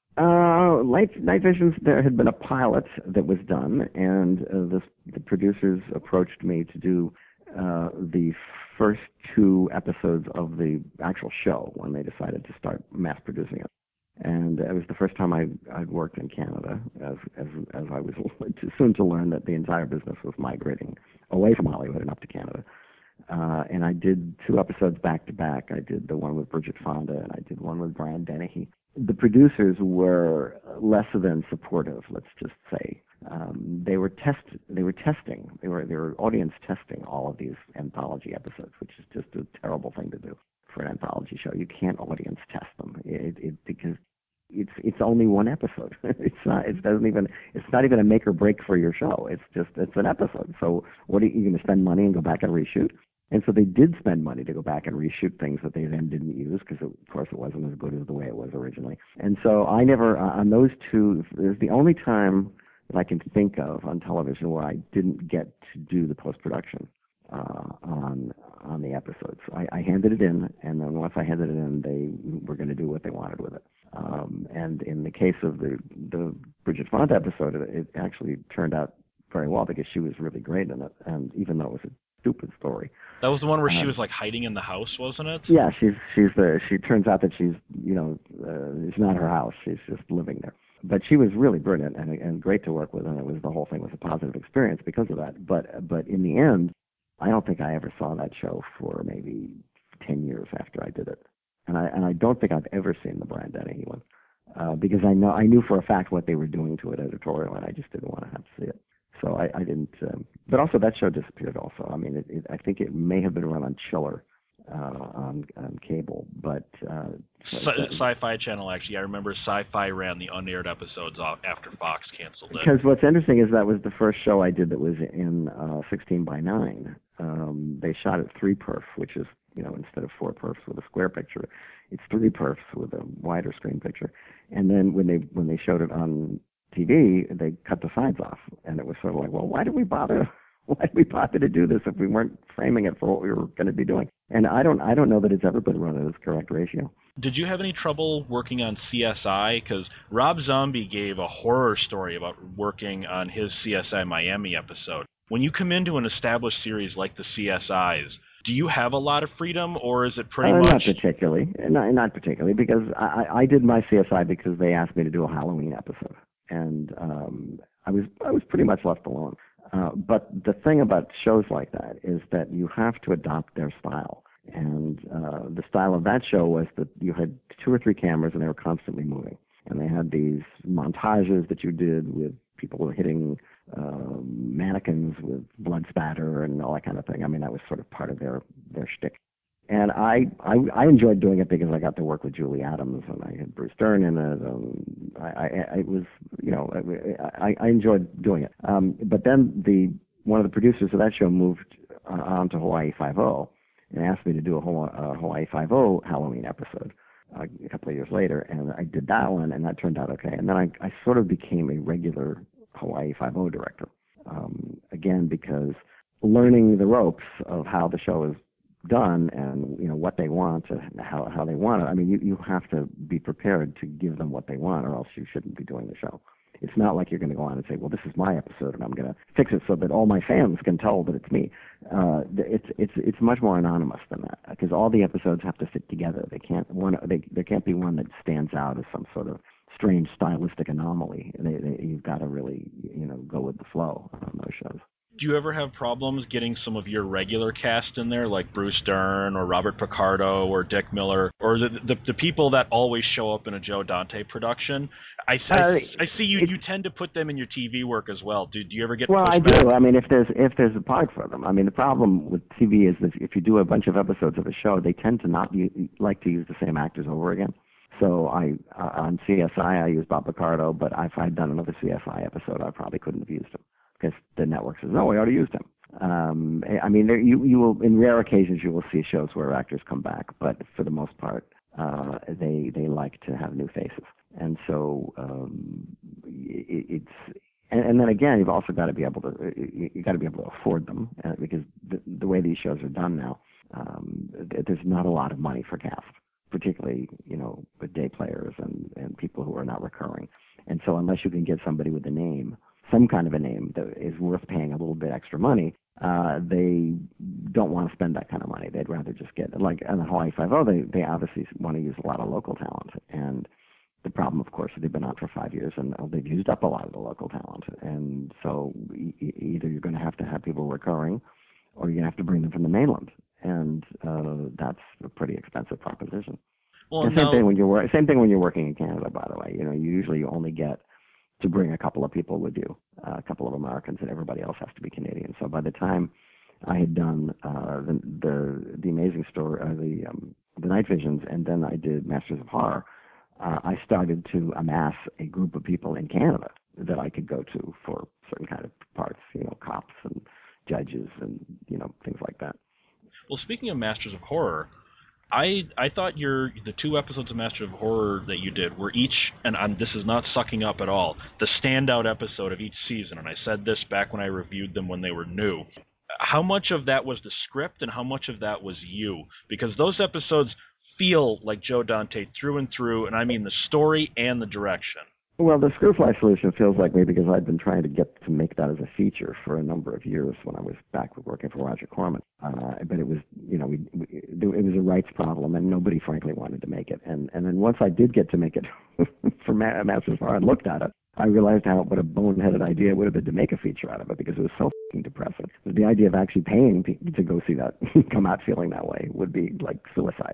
Uh, Night, Night Visions, there had been a pilot that was done, and uh, the, the producers approached me to do uh, the first two episodes of the actual show when they decided to start mass producing it. And it was the first time I, I'd worked in Canada, as, as as I was too soon to learn that the entire business was migrating away from Hollywood and up to Canada. Uh, and I did two episodes back to back. I did the one with Bridget Fonda, and I did one with Brian Dennehy. The producers were less than supportive, let's just say. Um, they were test they were testing. They were they were audience testing all of these anthology episodes, which is just a terrible thing to do for an anthology show. You can't audience test them it, it, because it's it's only one episode. It's not it doesn't even it's not even a make or break for your show. It's just it's an episode. So what are you, you going to spend money and go back and reshoot? And so they did spend money to go back and reshoot things that they then didn't use because, of course, it wasn't as good as the way it was originally. And so I never, uh, on those two, there's the only time that I can think of on television where I didn't get to do the post-production uh, on on the episodes. I, I handed it in, and then once I handed it in, they were going to do what they wanted with it. Um, and in the case of the, the Bridget Fonda episode, it, it actually turned out very well because she was really great in it, and even though it was a stupid story. That was the one where she uh, was like hiding in the house, wasn't it? Yeah, she's she's the she turns out that she's you know uh, it's not her house. She's just living there. But she was really brilliant and and great to work with, and it was the whole thing was a positive experience because of that. But but in the end, I don't think I ever saw that show for maybe ten years after I did it, and I and I don't think I've ever seen the Brian Dennehy one uh, because I know I knew for a fact what they were doing to it editorial, and I just didn't want to have to see it. So I, I didn't, um, but also that show disappeared also. I mean, it, it, I think it may have been run on Chiller uh, on, on cable. But uh, Sci- Sci-Fi Channel, actually, I remember Sci-Fi ran the unaired episodes off after Fox canceled it. Because what's interesting is that was the first show I did that was in uh, sixteen by nine. Um, they shot it three perf, which is, you know, instead of four perfs with a square picture, it's three perfs with a wider screen picture. And then when they when they showed it on T V, they cut the sides off, and it was sort of like, well, why did we bother? Why did we bother to do this if we weren't framing it for what we were going to be doing? And I don't I don't know that it's ever been run at its correct ratio. Did you have any trouble working on C S I? Because Rob Zombie gave a horror story about working on his C S I Miami episode. When you come into an established series like the C S Is, do you have a lot of freedom, or is it pretty uh, much... Not particularly. Not, not particularly, because I, I did my C S I because they asked me to do a Halloween episode. And um, I was I was pretty much left alone. Uh, but the thing about shows like that is that you have to adopt their style. And uh, the style of that show was that you had two or three cameras and they were constantly moving. And they had these montages that you did with people hitting uh, mannequins with blood spatter and all that kind of thing. I mean, that was sort of part of their, their shtick. And I, I I enjoyed doing it because I got to work with Julie Adams and I had Bruce Dern in it. Um, I, I, I was, you know, I, I enjoyed doing it. Um, but then the one of the producers of that show moved uh, on to Hawaii Five-O and asked me to do a Hawaii, uh, Hawaii Five-O Halloween episode uh, a couple of years later, and I did that one, and that turned out okay. And then I, I sort of became a regular Hawaii Five-O director, um, again because learning the ropes of how the show is done and you know what they want and how how they want it. I mean, you you have to be prepared to give them what they want, or else you shouldn't be doing the show. It's not like you're going to go on and say, well, this is my episode and I'm going to fix it so that all my fans can tell that it's me. Uh, it's it's it's much more anonymous than that because all the episodes have to fit together. They can't one they, there can't be one that stands out as some sort of strange stylistic anomaly. They, they, you've got to really you know go with the flow on those shows. Do you ever have problems getting some of your regular cast in there, like Bruce Dern or Robert Picardo or Dick Miller, or the the, the people that always show up in a Joe Dante production? I, I, Uh, I see you you tend to put them in your T V work as well. Do, do you ever get Well, I pushback? do. I mean, if there's if there's a part for them. I mean, the problem with T V is that if you do a bunch of episodes of a show, they tend to not be, like to use the same actors over again. So I uh, on C S I I use Bob Picardo, but if I'd done another C S I episode, I probably couldn't have used him because the network says, no, we already used him. Um, I mean, there, you you will in rare occasions you will see shows where actors come back, but for the most part, uh, they they like to have new faces, and so um, it, it's and, and then again, you've also got to be able to you, you got to be able to afford them uh, because the, the way these shows are done now, um, there's not a lot of money for cast, particularly you know with day players and and people who are not recurring, and so unless you can get somebody with a name. Some kind of a name that is worth paying a little bit extra money, uh, they don't want to spend that kind of money. They'd rather just get, like on the Hawaii Five-O, they, they obviously want to use a lot of local talent. And the problem, of course, is they've been on for five years and they've used up a lot of the local talent. And so e- either you're going to have to have people recurring or you're going to have to bring them from the mainland. And uh, that's a pretty expensive proposition. Well, And same now, thing when you're wor- same thing when you're working in Canada, by the way. You know, you usually only get to bring a couple of people with you, uh, a couple of Americans, and everybody else has to be Canadian. So by the time I had done uh, the, the the amazing story, uh, the um, the Night Visions, and then I did Masters of Horror, uh, I started to amass a group of people in Canada that I could go to for certain kind of parts, you know, cops and judges and you know things like that. well, speaking of Masters of Horror, I I thought your the two episodes of Master of Horror that you did were each, and I'm, this is not sucking up at all, the standout episode of each season. And I said this back when I reviewed them when they were new. How much of that was the script and how much of that was you? Because those episodes feel like Joe Dante through and through, and I mean the story and the direction. Well, the Screwfly solution feels like me because I'd been trying to get to make that as a feature for a number of years when I was back working for Roger Corman. Uh, but it was, you know, we, we, it was a rights problem, and nobody, frankly, wanted to make it. And and then once I did get to make it for Ma- Masters of Horror and looked at it, I realized how what a boneheaded idea it would have been to make a feature out of it because it was so f***ing depressing. The idea of actually paying people to go see that come out feeling that way would be like suicide.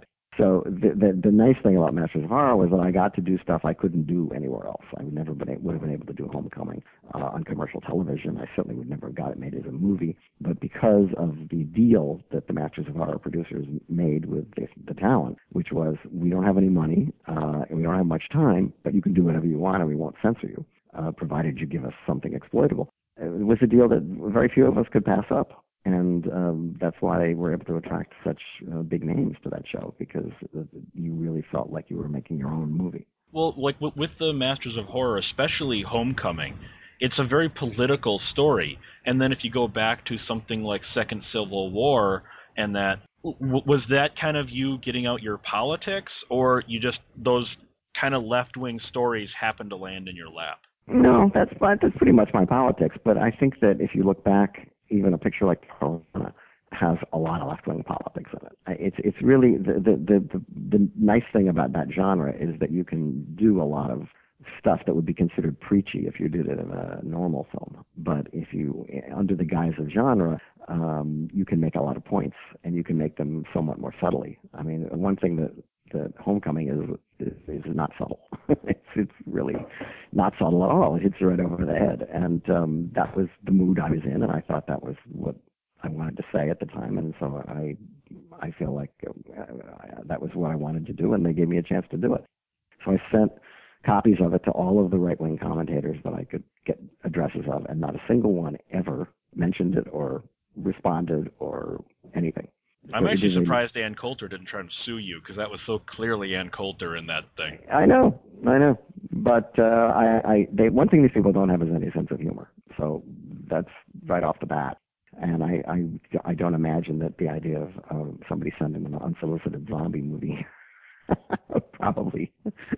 So the, the the nice thing about Masters of Horror was that I got to do stuff I couldn't do anywhere else. I would never been a- would have been able to do Homecoming uh, on commercial television. I certainly would never have got it made as a movie. But because of the deal that the Masters of Horror producers made with the, the talent, which was we don't have any money uh, and we don't have much time, but you can do whatever you want and we won't censor you, uh, provided you give us something exploitable. It was a deal that very few of us could pass up. And um, that's why they were able to attract such uh, big names to that show, because uh, you really felt like you were making your own movie. Well, like w- with the Masters of Horror, especially Homecoming, it's a very political story. And then if you go back to something like Second Civil War, and that w- was that kind of you getting out your politics, or you just those kind of left-wing stories happened to land in your lap? No, that's that's pretty much my politics. But I think that if you look back, even a picture like Corona has a lot of left-wing politics in it. It's it's really the, the the the the nice thing about that genre is that you can do a lot of stuff that would be considered preachy if you did it in a normal film. But if you, under the guise of genre, um, you can make a lot of points, and you can make them somewhat more subtly. I mean, one thing that that Homecoming is is, is not subtle. it's it's really not subtle at all. It hits you right over the head, and um, that was the mood I was in, and I thought that was what I wanted to say at the time, and so I I feel like uh, that was what I wanted to do, and they gave me a chance to do it. So I sent copies of it to all of the right-wing commentators that I could get addresses of, and not a single one ever mentioned it or responded or anything. I'm So it actually didn't- surprised Ann Coulter didn't try to sue you, because that was so clearly Ann Coulter in that thing. I know, I know, but uh, I, I they, one thing these people don't have is any sense of humor. So that's right off the bat. And I, I, I don't imagine that the idea of uh, somebody sending an unsolicited zombie movie probably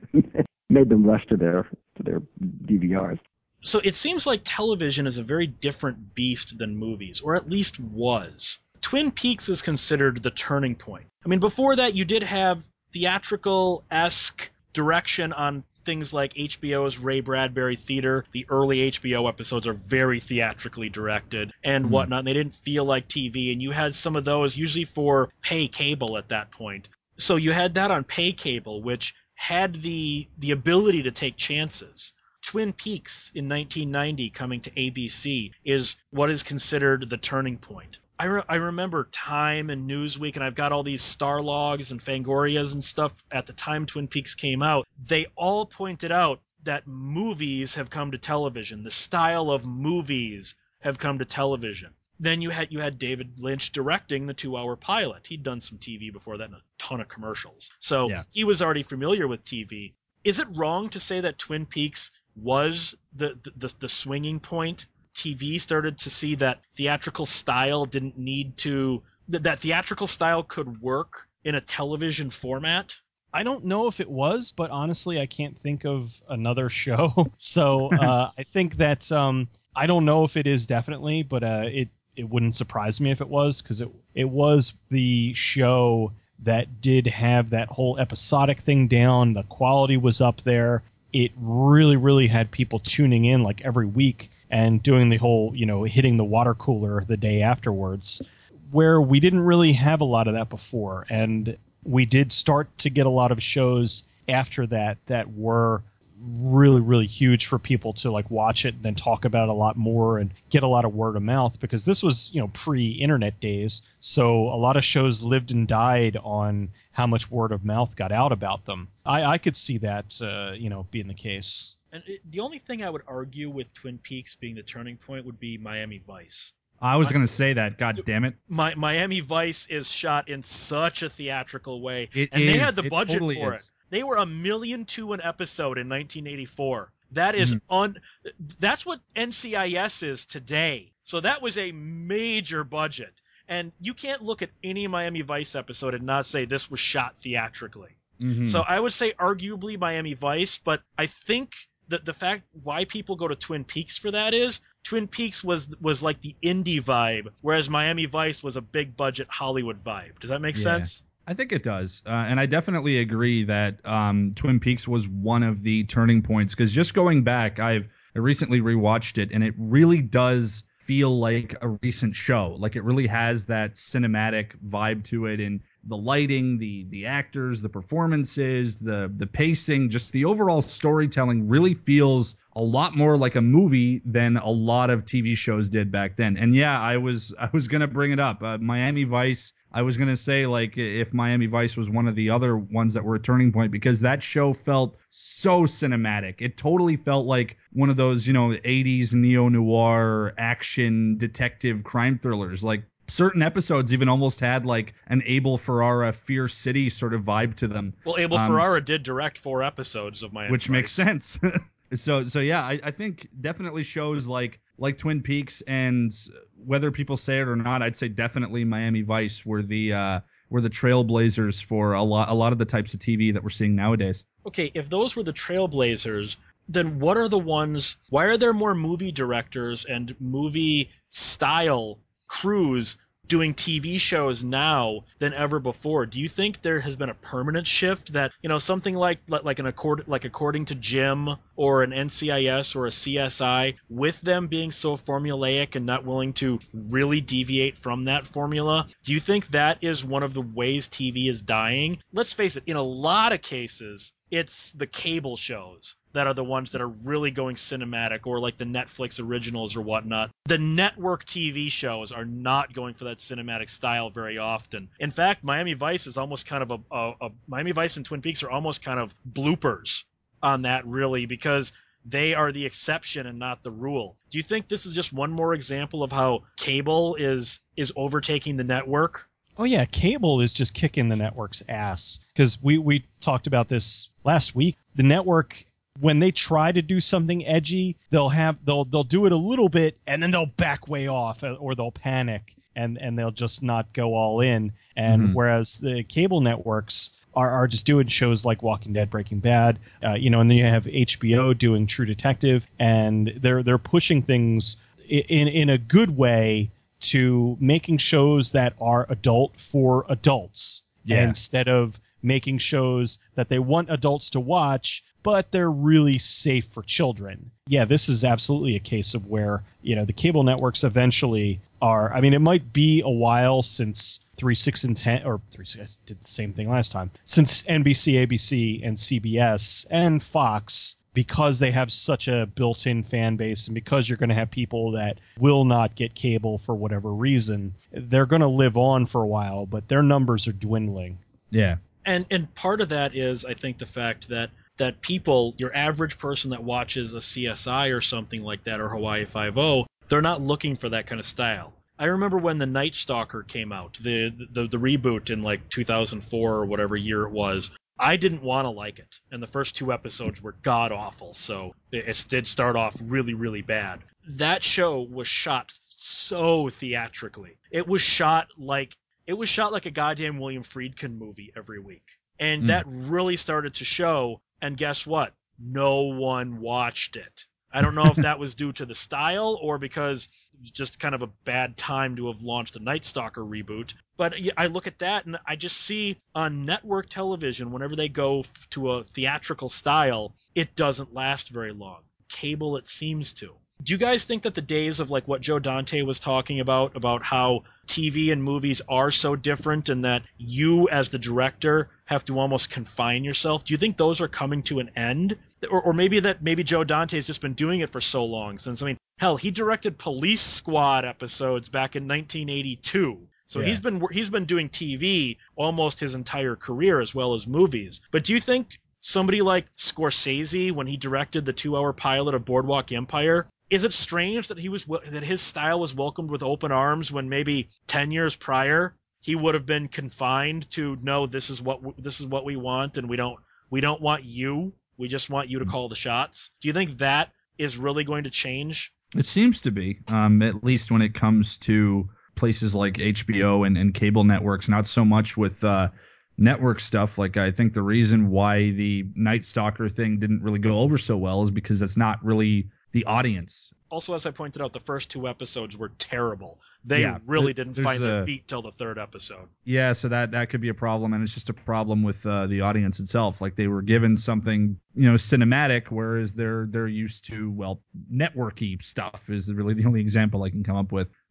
made them rush to their to their D V Rs. So it seems like television is a very different beast than movies, or at least was. Twin Peaks is considered the turning point. I mean, before that, you did have theatrical-esque direction on things like H B O's Ray Bradbury Theater. The early H B O episodes are very theatrically directed and Mm-hmm. whatnot. And they didn't feel like T V, and you had some of those usually for pay cable at that point. So you had that on pay cable, which had the the ability to take chances. Twin Peaks in nineteen ninety coming to A B C is what is considered the turning point. I, re- I remember Time and Newsweek, and I've got all these star logs and Fangorias and stuff at the time Twin Peaks came out. They all pointed out that movies have come to television. The style of movies have come to television. Then you had you had David Lynch directing the two-hour pilot. He'd done some T V before that and a ton of commercials. So Yeah. he was already familiar with T V. Is it wrong to say that Twin Peaks was the the, the, the swinging point? T V started to see that theatrical style didn't need to that, that theatrical style could work in a television format. I don't know if it was, but honestly, I can't think of another show. So uh, I think that um, I don't know if it is definitely, but uh, it it wouldn't surprise me if it was, because it it was the show that did have that whole episodic thing down. The quality was up there. It really, really had people tuning in like every week and doing the whole, you know, hitting the water cooler the day afterwards, where we didn't really have a lot of that before. And we did start to get a lot of shows after that that were really, really huge for people to like watch it and then talk about it a lot more and get a lot of word of mouth, because this was, you know, pre-internet days. So a lot of shows lived and died on how much word of mouth got out about them. I, I could see that, uh, you know, being the case. And it, the only thing I would argue with Twin Peaks being the turning point would be Miami Vice. I was going to say that. God damn it. My, Miami Vice is shot in such a theatrical way, It and they is. had the It budget totally for is. it. They were a million to an episode in nineteen eighty-four. That is Mhm. un. That's what N C I S is today. So that was a major budget, and you can't look at any Miami Vice episode and not say this was shot theatrically. Mhm. So I would say arguably Miami Vice, but I think that the fact why people go to Twin Peaks for that is Twin Peaks was was like the indie vibe, whereas Miami Vice was a big budget Hollywood vibe. Does that make Yeah. sense? I think it does. Uh, and I definitely agree that um, Twin Peaks was one of the turning points, because just going back, I've I recently rewatched it, and it really does feel like a recent show. Like it really has that cinematic vibe to it. And the lighting, the the actors, the performances, the the pacing, just the overall storytelling really feels a lot more like a movie than a lot of T V shows did back then. And yeah, I was I was gonna bring it up. Uh, Miami Vice. I was gonna say, like, if Miami Vice was one of the other ones that were a turning point, because that show felt so cinematic. It totally felt like one of those, you know, eighties neo noir action detective crime thrillers. Like, certain episodes even almost had like an Abel Ferrara Fear City sort of vibe to them. Well, Abel Um, Ferrara did direct four episodes of Miami which Vice. makes sense. So so yeah, I, I think definitely shows like like Twin Peaks, and whether people say it or not, I'd say definitely Miami Vice were the uh, were the trailblazers for a lot a lot of the types of T V that we're seeing nowadays. Okay, if those were the trailblazers, then what are the ones? Why are there more movie directors and movie style crews doing T V shows now than ever before? Do you think there has been a permanent shift that, you know, something like like an accord like According to Jim or an N C I S or a C S I, with them being so formulaic and not willing to really deviate from that formula, do you think that is one of the ways T V is dying? Let's face it, in a lot of cases, it's the cable shows that are the ones that are really going cinematic, or like the Netflix originals or whatnot. The network T V shows are not going for that cinematic style very often. In fact, Miami Vice is almost kind of a, a, a Miami Vice and Twin Peaks are almost kind of bloopers on that, really, because they are the exception and not the rule. Do you think this is just one more example of how cable is is overtaking the network? Oh yeah, cable is just kicking the network's ass, because we we talked about this last week. The network, when they try to do something edgy, they'll have they'll they'll do it a little bit and then they'll back way off, or they'll panic and and they'll just not go all in. And mm-hmm. whereas the cable networks are are just doing shows like Walking Dead, Breaking Bad, uh, you know, and then you have H B O doing True Detective, and they're they're pushing things in in a good way to making shows that are adult for adults, yeah. instead of making shows that they want adults to watch, but they're really safe for children. Yeah, this is absolutely a case of where, you know, the cable networks eventually are, I mean, it might be a while since three, six, and ten, or three, six did the same thing last time, since N B C, A B C, and C B S, and Fox, because they have such a built-in fan base, and because you're going to have people that will not get cable for whatever reason, they're going to live on for a while, but their numbers are dwindling. Yeah. And and part of that is, I think, the fact that that people, your average person that watches a C S I or something like that, or Hawaii Five-O, they're not looking for that kind of style. I remember when the Night Stalker came out, the the, the reboot in like two thousand four or whatever year it was. I didn't want to like it, and the first two episodes were god-awful, so it, it did start off really, really bad. That show was shot so theatrically. It was shot like it was shot like a goddamn William Friedkin movie every week. And mm. that really started to show, and guess what? No one watched it. I don't know if that was due to the style or because it was just kind of a bad time to have launched a Night Stalker reboot. But I look at that and I just see on network television, whenever they go f- to a theatrical style, it doesn't last very long. Cable, it seems to. Do you guys think that the days of like what Joe Dante was talking about, about how T V and movies are so different and that you as the director have to almost confine yourself, do you think those are coming to an end? Or, or maybe that maybe Joe Dante has just been doing it for so long since, I mean, hell, he directed Police Squad episodes back in nineteen eighty-two. So yeah. he's been he's been doing T V almost his entire career as well as movies. But do you think somebody like Scorsese, when he directed the two-hour pilot of Boardwalk Empire, is it strange that he was that his style was welcomed with open arms when maybe ten years prior he would have been confined to, no, this is what this is what we want, and we don't we don't want you, we just want you to call the shots? Do you think that is really going to change? It seems to be, um, at least when it comes to places like H B O and, and cable networks, not so much with uh, network stuff. Like, I think the reason why the Night Stalker thing didn't really go over so well is because that's not really the audience. Also, as I pointed out, the first two episodes were terrible. They yeah, really didn't find a, their feet till the third episode. Yeah, so that, that could be a problem, and it's just a problem with uh, the audience itself. Like, they were given something, you know, cinematic, whereas they're they're used to, well, networky stuff is really the only example I can come up with.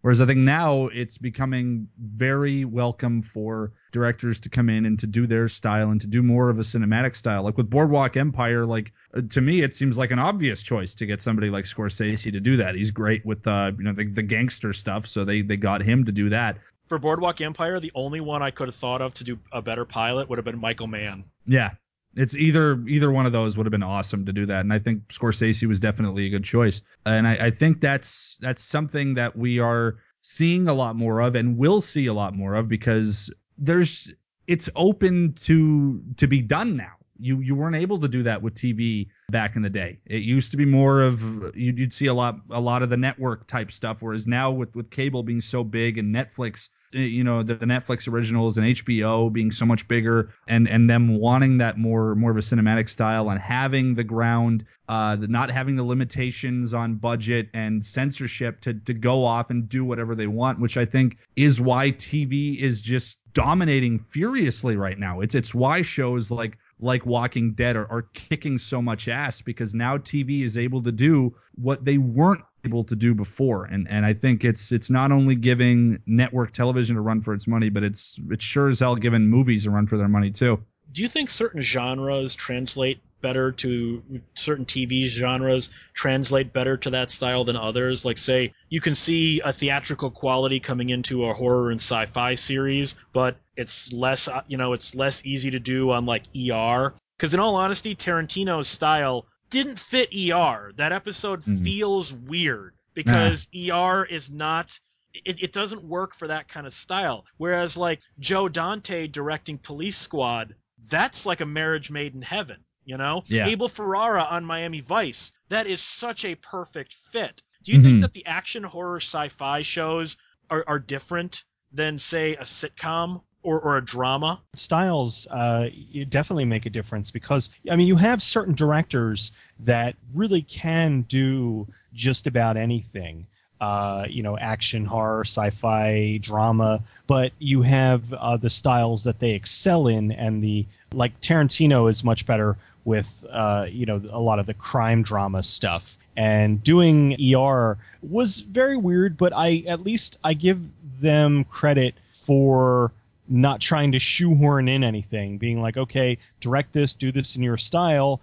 Whereas I think now it's becoming very welcome for directors to come in and to do their style and to do more of a cinematic style. Like with Boardwalk Empire, like uh, to me, it seems like an obvious choice to get somebody like Scorsese to do that. He's great with uh, you know the, the gangster stuff, so they they got him to do that. For Boardwalk Empire, the only one I could have thought of to do a better pilot would have been Michael Mann. Yeah. It's either either one of those would have been awesome to do that, and I think Scorsese was definitely a good choice. And I, I think that's that's something that we are seeing a lot more of, and will see a lot more of, because there's it's open to to be done now. You you weren't able to do that with T V back in the day. It used to be more of you'd, you'd see a lot a lot of the network type stuff, whereas now with with cable being so big and Netflix, you know, the, the Netflix originals and H B O being so much bigger, and and them wanting that more more of a cinematic style and having the ground, uh, the, not having the limitations on budget and censorship to to go off and do whatever they want, which I think is why T V is just dominating furiously right now. It's it's why shows like like Walking Dead are, are kicking so much ass, because now T V is able to do what they weren't able to do before. And and I think it's it's not only giving network television a run for its money, but it's it's sure as hell giving movies a run for their money too. Do you think certain genres translate better to certain T V genres translate better to that style than others? Like, say, you can see a theatrical quality coming into a horror and sci-fi series, but it's less, you know, it's less easy to do on like E R. Because in all honesty, Tarantino's style didn't fit E R. That episode mm. feels weird because nah. E R is not. It, it doesn't work for that kind of style. Whereas like Joe Dante directing Police Squad, that's like a marriage made in heaven. You know, yeah. Abel Ferrara on Miami Vice, that is such a perfect fit. Do you mm-hmm. think that the action horror sci-fi shows are, are different than, say, a sitcom or, or a drama? Styles uh, you definitely make a difference, because, I mean, you have certain directors that really can do just about anything. Uh, you know, action, horror, sci-fi, drama, but you have uh, the styles that they excel in, and the like Tarantino is much better with uh, you know, a lot of the crime drama stuff. And doing E R was very weird, but I at least I give them credit for not trying to shoehorn in anything, being like, okay, direct this, do this in your style,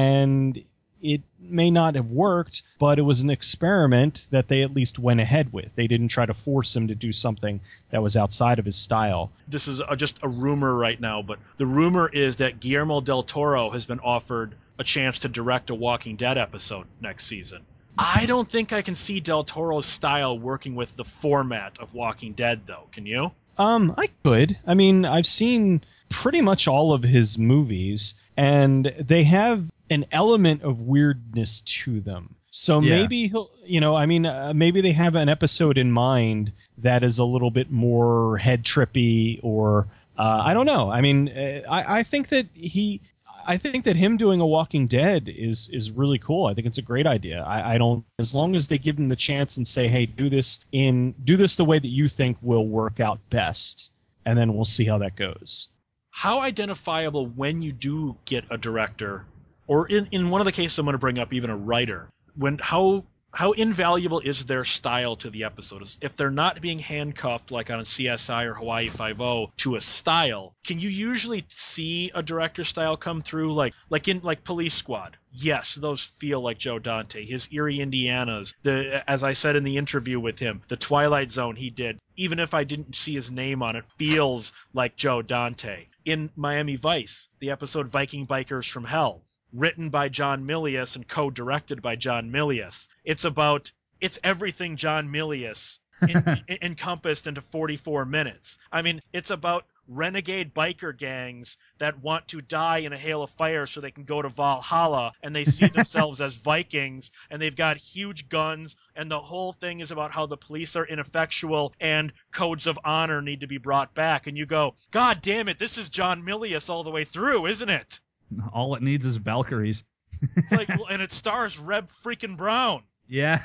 and it may not have worked, but it was an experiment that they at least went ahead with. They didn't try to force him to do something that was outside of his style. This is a, just a rumor right now, but the rumor is that Guillermo del Toro has been offered a chance to direct a Walking Dead episode next season. I don't think I can see del Toro's style working with the format of Walking Dead, though. Can you? Um, I could. I mean, I've seen pretty much all of his movies, and they have an element of weirdness to them. So yeah. maybe he'll, you know, I mean, uh, maybe they have an episode in mind that is a little bit more head trippy, or uh, I don't know. I mean, uh, I, I think that he, I think that him doing a Walking Dead is is really cool. I think it's a great idea. I, I don't, as long as they give him the chance and say, hey, do this in, do this the way that you think will work out best, and then we'll see how that goes. How identifiable when you do get a director, or in, in one of the cases I'm going to bring up, even a writer, when how how invaluable is their style to the episode? If they're not being handcuffed like on C S I or Hawaii Five-O to a style, can you usually see a director's style come through? Like like in like Police Squad, yes, those feel like Joe Dante. His Erie, Indiana's, the as I said in the interview with him, the Twilight Zone he did, even if I didn't see his name on it, feels like Joe Dante. In Miami Vice, the episode Viking Bikers from Hell, written by John Milius and co-directed by John Milius. It's about, it's everything John Milius in, in, encompassed into forty-four minutes. I mean, it's about renegade biker gangs that want to die in a hail of fire so they can go to Valhalla, and they see themselves as Vikings, and they've got huge guns, and the whole thing is about how the police are ineffectual and codes of honor need to be brought back. And you go, God damn it, this is John Milius all the way through, isn't it? All it needs is Valkyries. It's like, and it stars Reb freaking Brown. Yeah.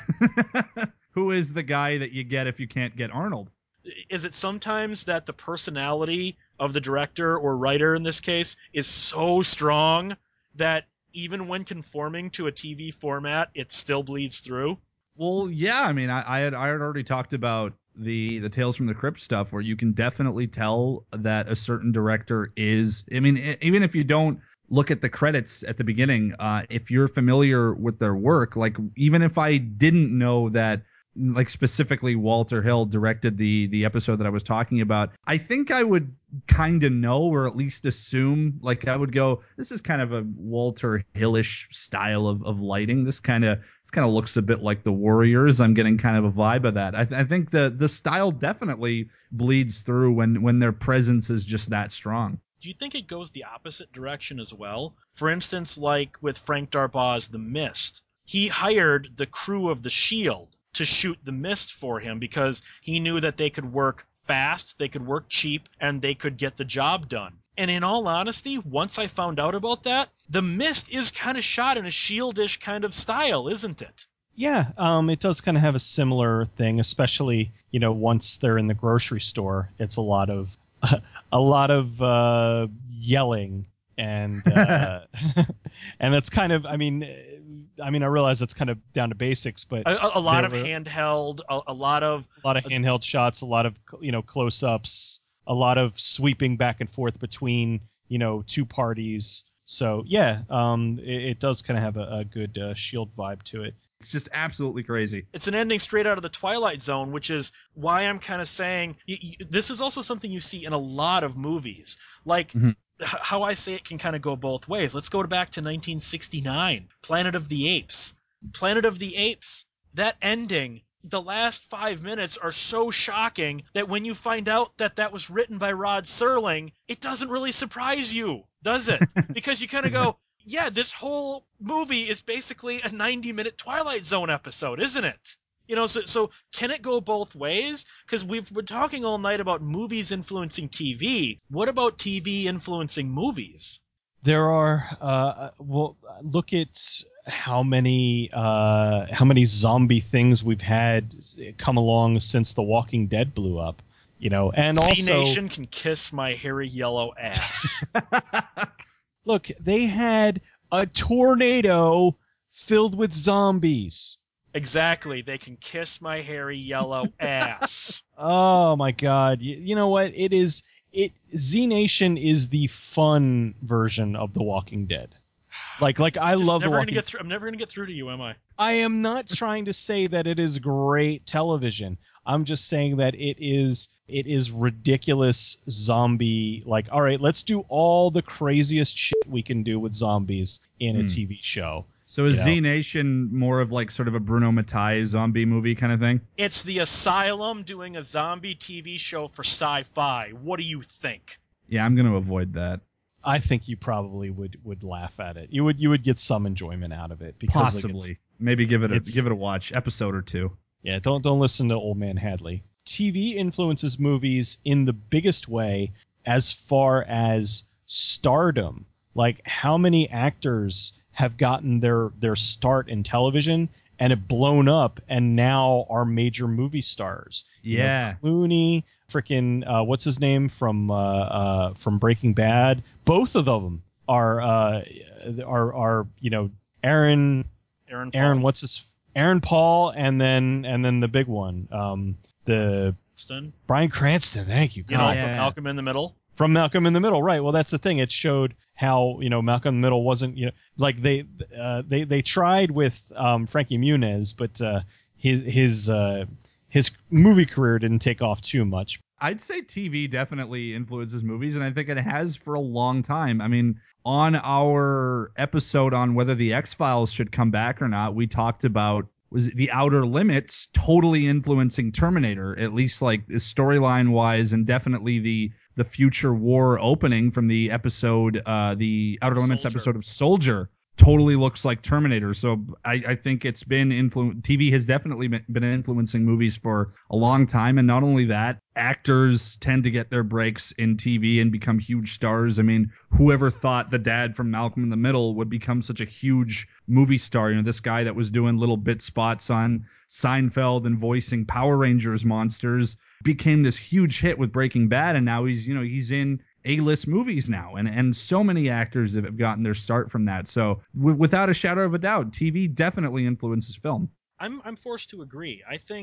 Who is the guy that you get if you can't get Arnold? Is it sometimes that the personality of the director or writer in this case is so strong that even when conforming to a T V format, it still bleeds through? Well, yeah. I mean, I, I had I had already talked about the the Tales from the Crypt stuff, where you can definitely tell that a certain director is. I mean, e- even if you don't look at the credits at the beginning, uh, if you're familiar with their work, like even if I didn't know that, like specifically Walter Hill directed the the episode that I was talking about, I think I would kind of know, or at least assume, like I would go, this is kind of a Walter Hillish style of, of lighting. This kind of this kind of looks a bit like the Warriors. I'm getting kind of a vibe of that. I, th- I think the the style definitely bleeds through when when their presence is just that strong. Do you think it goes the opposite direction as well? For instance, like with Frank Darbaugh's The Mist, he hired the crew of The Shield to shoot The Mist for him because he knew that they could work fast, they could work cheap, and they could get the job done. And in all honesty, once I found out about that, The Mist is kind of shot in a Shield-ish kind of style, isn't it? Yeah, um, it does kind of have a similar thing, especially, you know, once they're in the grocery store. It's a lot of a lot of uh, yelling, and uh, and that's kind of, I mean, I mean, I realize that's kind of down to basics, but a, a lot of were, handheld, a, a lot of a lot of handheld shots, a lot of, you know, close-ups, a lot of sweeping back and forth between, you know, two parties. So yeah, um, it, it does kind of have a, a good uh, Shield vibe to it. It's just absolutely crazy. It's an ending straight out of the Twilight Zone, which is why I'm kind of saying y- y- this is also something you see in a lot of movies. Like, Mhm. h- how I say it can kind of go both ways. Let's go back to nineteen sixty-nine, Planet of the Apes. Planet of the Apes, that ending, the last five minutes are so shocking that when you find out that that was written by Rod Serling, it doesn't really surprise you, does it? Because you kind of go, yeah, this whole movie is basically a ninety-minute Twilight Zone episode, isn't it? You know, so so can it go both ways? Because we've been talking all night about movies influencing T V. What about T V influencing movies? There are, uh, well, look at how many uh, how many zombie things we've had come along since The Walking Dead blew up. You know, and also Z-Nation can kiss my hairy yellow ass. Look, they had a tornado filled with zombies. Exactly. They can kiss my hairy yellow ass. Oh my God! You, you know what? It is. It Z Nation is the fun version of The Walking Dead. Like, like I Just love never The gonna Walking. get through. I'm never gonna get through to you, am I? I am not trying to say that it is great television. I'm just saying that it is. It is ridiculous zombie. Like, all right, let's do all the craziest shit we can do with zombies in a Hmm. T V show. So is You know? Z Nation more of like sort of a Bruno Mattei zombie movie kind of thing? It's the Asylum doing a zombie T V show for sci-fi. What do you think? Yeah, I'm going to avoid that. I think you probably would, would laugh at it. You would you would get some enjoyment out of it because like, Possibly. it's- Maybe give it a it's- give it a watch, episode or two. yeah, don't don't listen to Old Man Hadley. T V influences movies in the biggest way as far as stardom. Like how many actors have gotten their their start in television and have blown up and now are major movie stars. You know, Yeah. Clooney, freaking uh, what's his name from uh, uh, from Breaking Bad. Both of them are uh, are are you know Aaron Aaron Paul. Aaron what's his Aaron Paul and then and then the big one um, the Cranston. Bryan Cranston. Thank you. You know, God. yeah. from Malcolm in the Middle. From Malcolm in the Middle, right? Well, that's the thing. It showed how you know Malcolm in the Middle wasn't you know like they uh, they they tried with um, Frankie Muniz, but uh, his his uh, his movie career didn't take off too much. I'd say T V definitely influences movies, and I think it has for a long time. I mean, on our episode on whether the X-Files should come back or not, we talked about was it The Outer Limits totally influencing Terminator, at least like storyline wise, and definitely the the future war opening from the episode, uh, the Outer Limits Soldier. episode of Soldier. Totally looks like Terminator. So I, I think it's been influ- T V has definitely been, been influencing movies for a long time. And not only that, actors tend to get their breaks in T V and become huge stars. I mean, whoever thought the dad from Malcolm in the Middle would become such a huge movie star? You know, this guy that was doing little bit spots on Seinfeld and voicing Power Rangers monsters became this huge hit with Breaking Bad. And now he's, you know, he's in A-list movies now, and and so many actors have gotten their start from that. So w- without a shadow of a doubt, T V definitely influences film. I'm I'm forced to agree. I think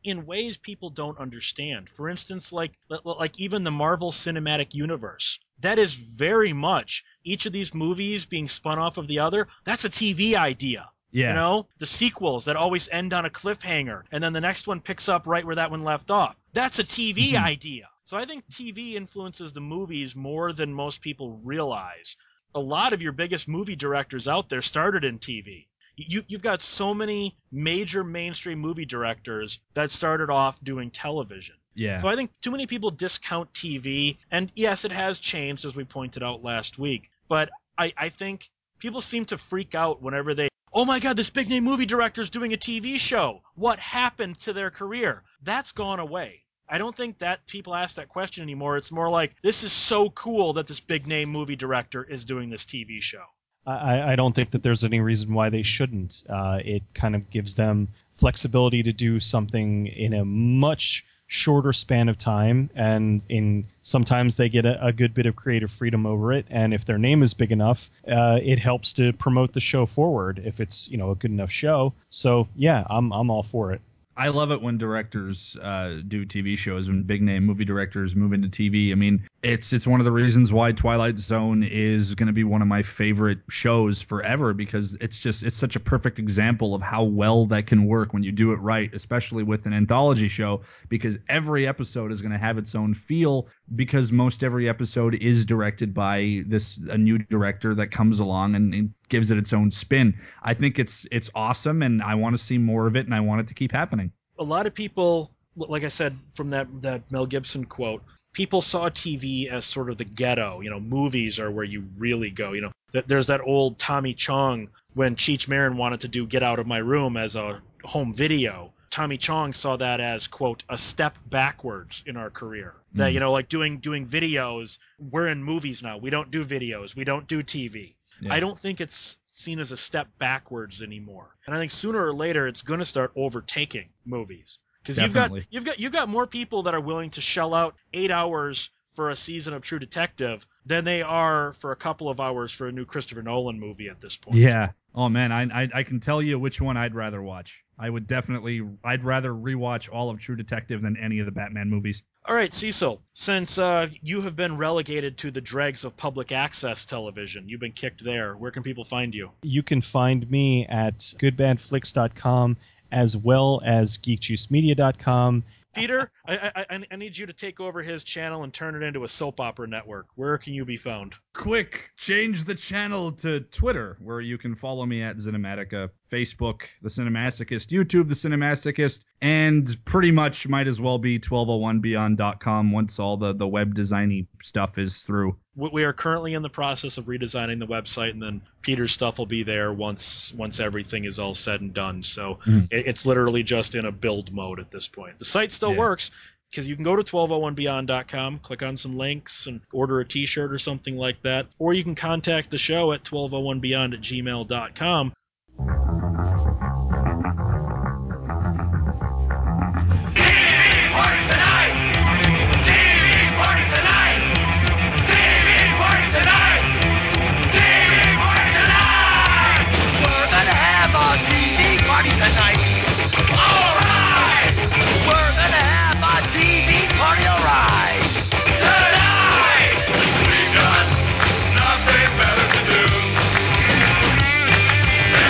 in ways people don't understand. For instance, like like even the Marvel Cinematic Universe. That is very much each of these movies being spun off of the other. That's a T V idea. Yeah. You know, the sequels that always end on a cliffhanger and then the next one picks up right where that one left off. That's a T V Mhm. idea. So I think T V influences the movies more than most people realize. A lot of your biggest movie directors out there started in T V. You, you've got so many major mainstream movie directors that started off doing television. Yeah. So I think too many people discount T V. And yes, it has changed, as we pointed out last week. But I, I think people seem to freak out whenever they, oh my God, this big name movie director's doing a T V show. What happened to their career? That's gone away. I don't think that people ask that question anymore. It's more like, this is so cool that this big name movie director is doing this T V show. I, I don't think that there's any reason why they shouldn't. Uh, it kind of gives them flexibility to do something in a much shorter span of time, and in sometimes they get a, a good bit of creative freedom over it. And if their name is big enough, uh, it helps to promote the show forward if it's, you know, a good enough show. So yeah, I'm I'm all for it. I love it when directors uh, do T V shows, when big name movie directors move into T V. I mean, it's it's one of the reasons why Twilight Zone is going to be one of my favorite shows forever, because it's just it's such a perfect example of how well that can work when you do it right, especially with an anthology show, because every episode is going to have its own feel, because most every episode is directed by this a new director that comes along and, and gives it its own spin. I think it's it's awesome, and I want to see more of it, and I want it to keep happening. A lot of people, like I said from that, that Mel Gibson quote, people saw T V as sort of the ghetto. You know, movies are where you really go. You know, there's that old Tommy Chong when Cheech Marin wanted to do Get Out of My Room as a home video. Tommy Chong saw that as, quote, a step backwards in our career. Mm. That, you know, like doing doing videos, we're in movies now. We don't do videos. We don't do T V. Yeah. I don't think it's seen as a step backwards anymore. And I think sooner or later it's going to start overtaking movies. Because you've got you've got you've got more people that are willing to shell out eight hours for a season of True Detective than they are for a couple of hours for a new Christopher Nolan movie at this point. Yeah. Oh man, I I, I can tell you which one I'd rather watch. I would definitely I'd rather rewatch all of True Detective than any of the Batman movies. All right, Cecil, since uh, you have been relegated to the dregs of public access television, you've been kicked there, where can people find you? You can find me at good bad flicks dot com as well as geek juice media dot com. Peter, I, I, I need you to take over his channel and turn it into a soap opera network. Where can you be found? Quick, change the channel to Twitter, where you can follow me at Cinematica, Facebook, The Cinemasochist, YouTube, The Cinemasochist, and pretty much might as well be twelve oh one beyond dot com once all the, the web designy stuff is through. We are currently in the process of redesigning the website, and then Peter's stuff will be there once once everything is all said and done. So mm. it, it's literally just in a build mode at this point. The site still yeah. works, because you can go to twelve oh one beyond dot com, click on some links, and order a t-shirt or something like that. Or you can contact the show at twelve oh one beyond at gmail dot com. Tonight. All right! We're gonna have a T V party, all right! Tonight! We've got nothing better to do.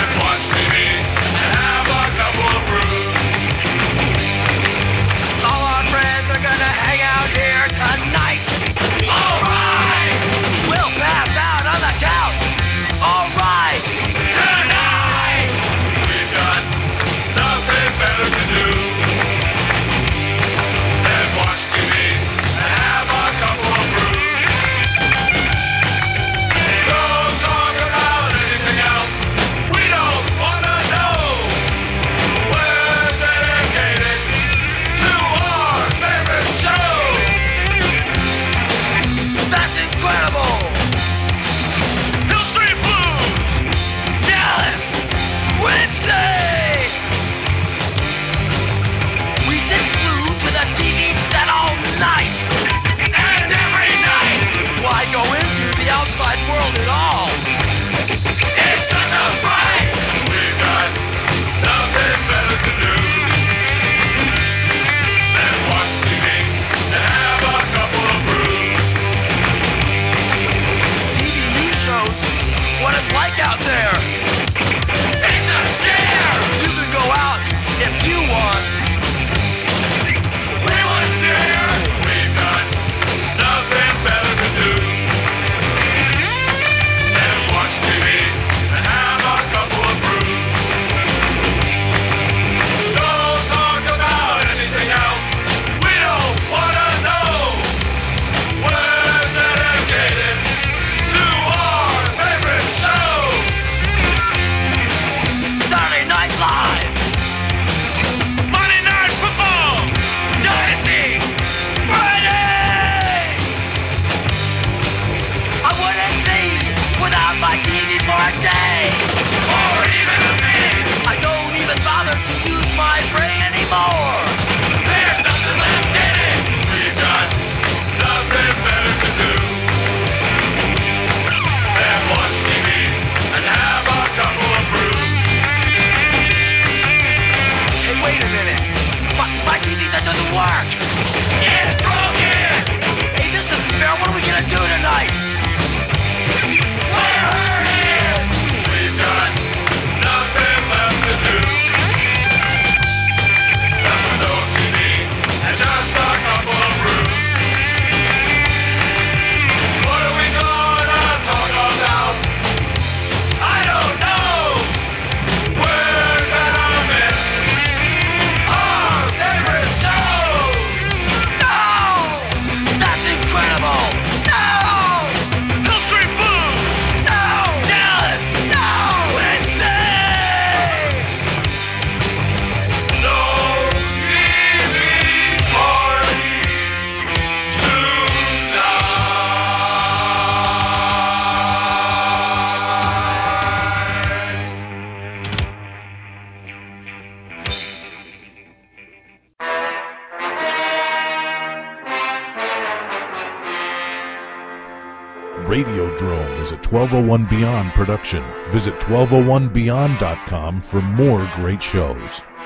Radiodrome is a twelve oh one Beyond production. Visit twelve oh one beyond dot com for more great shows.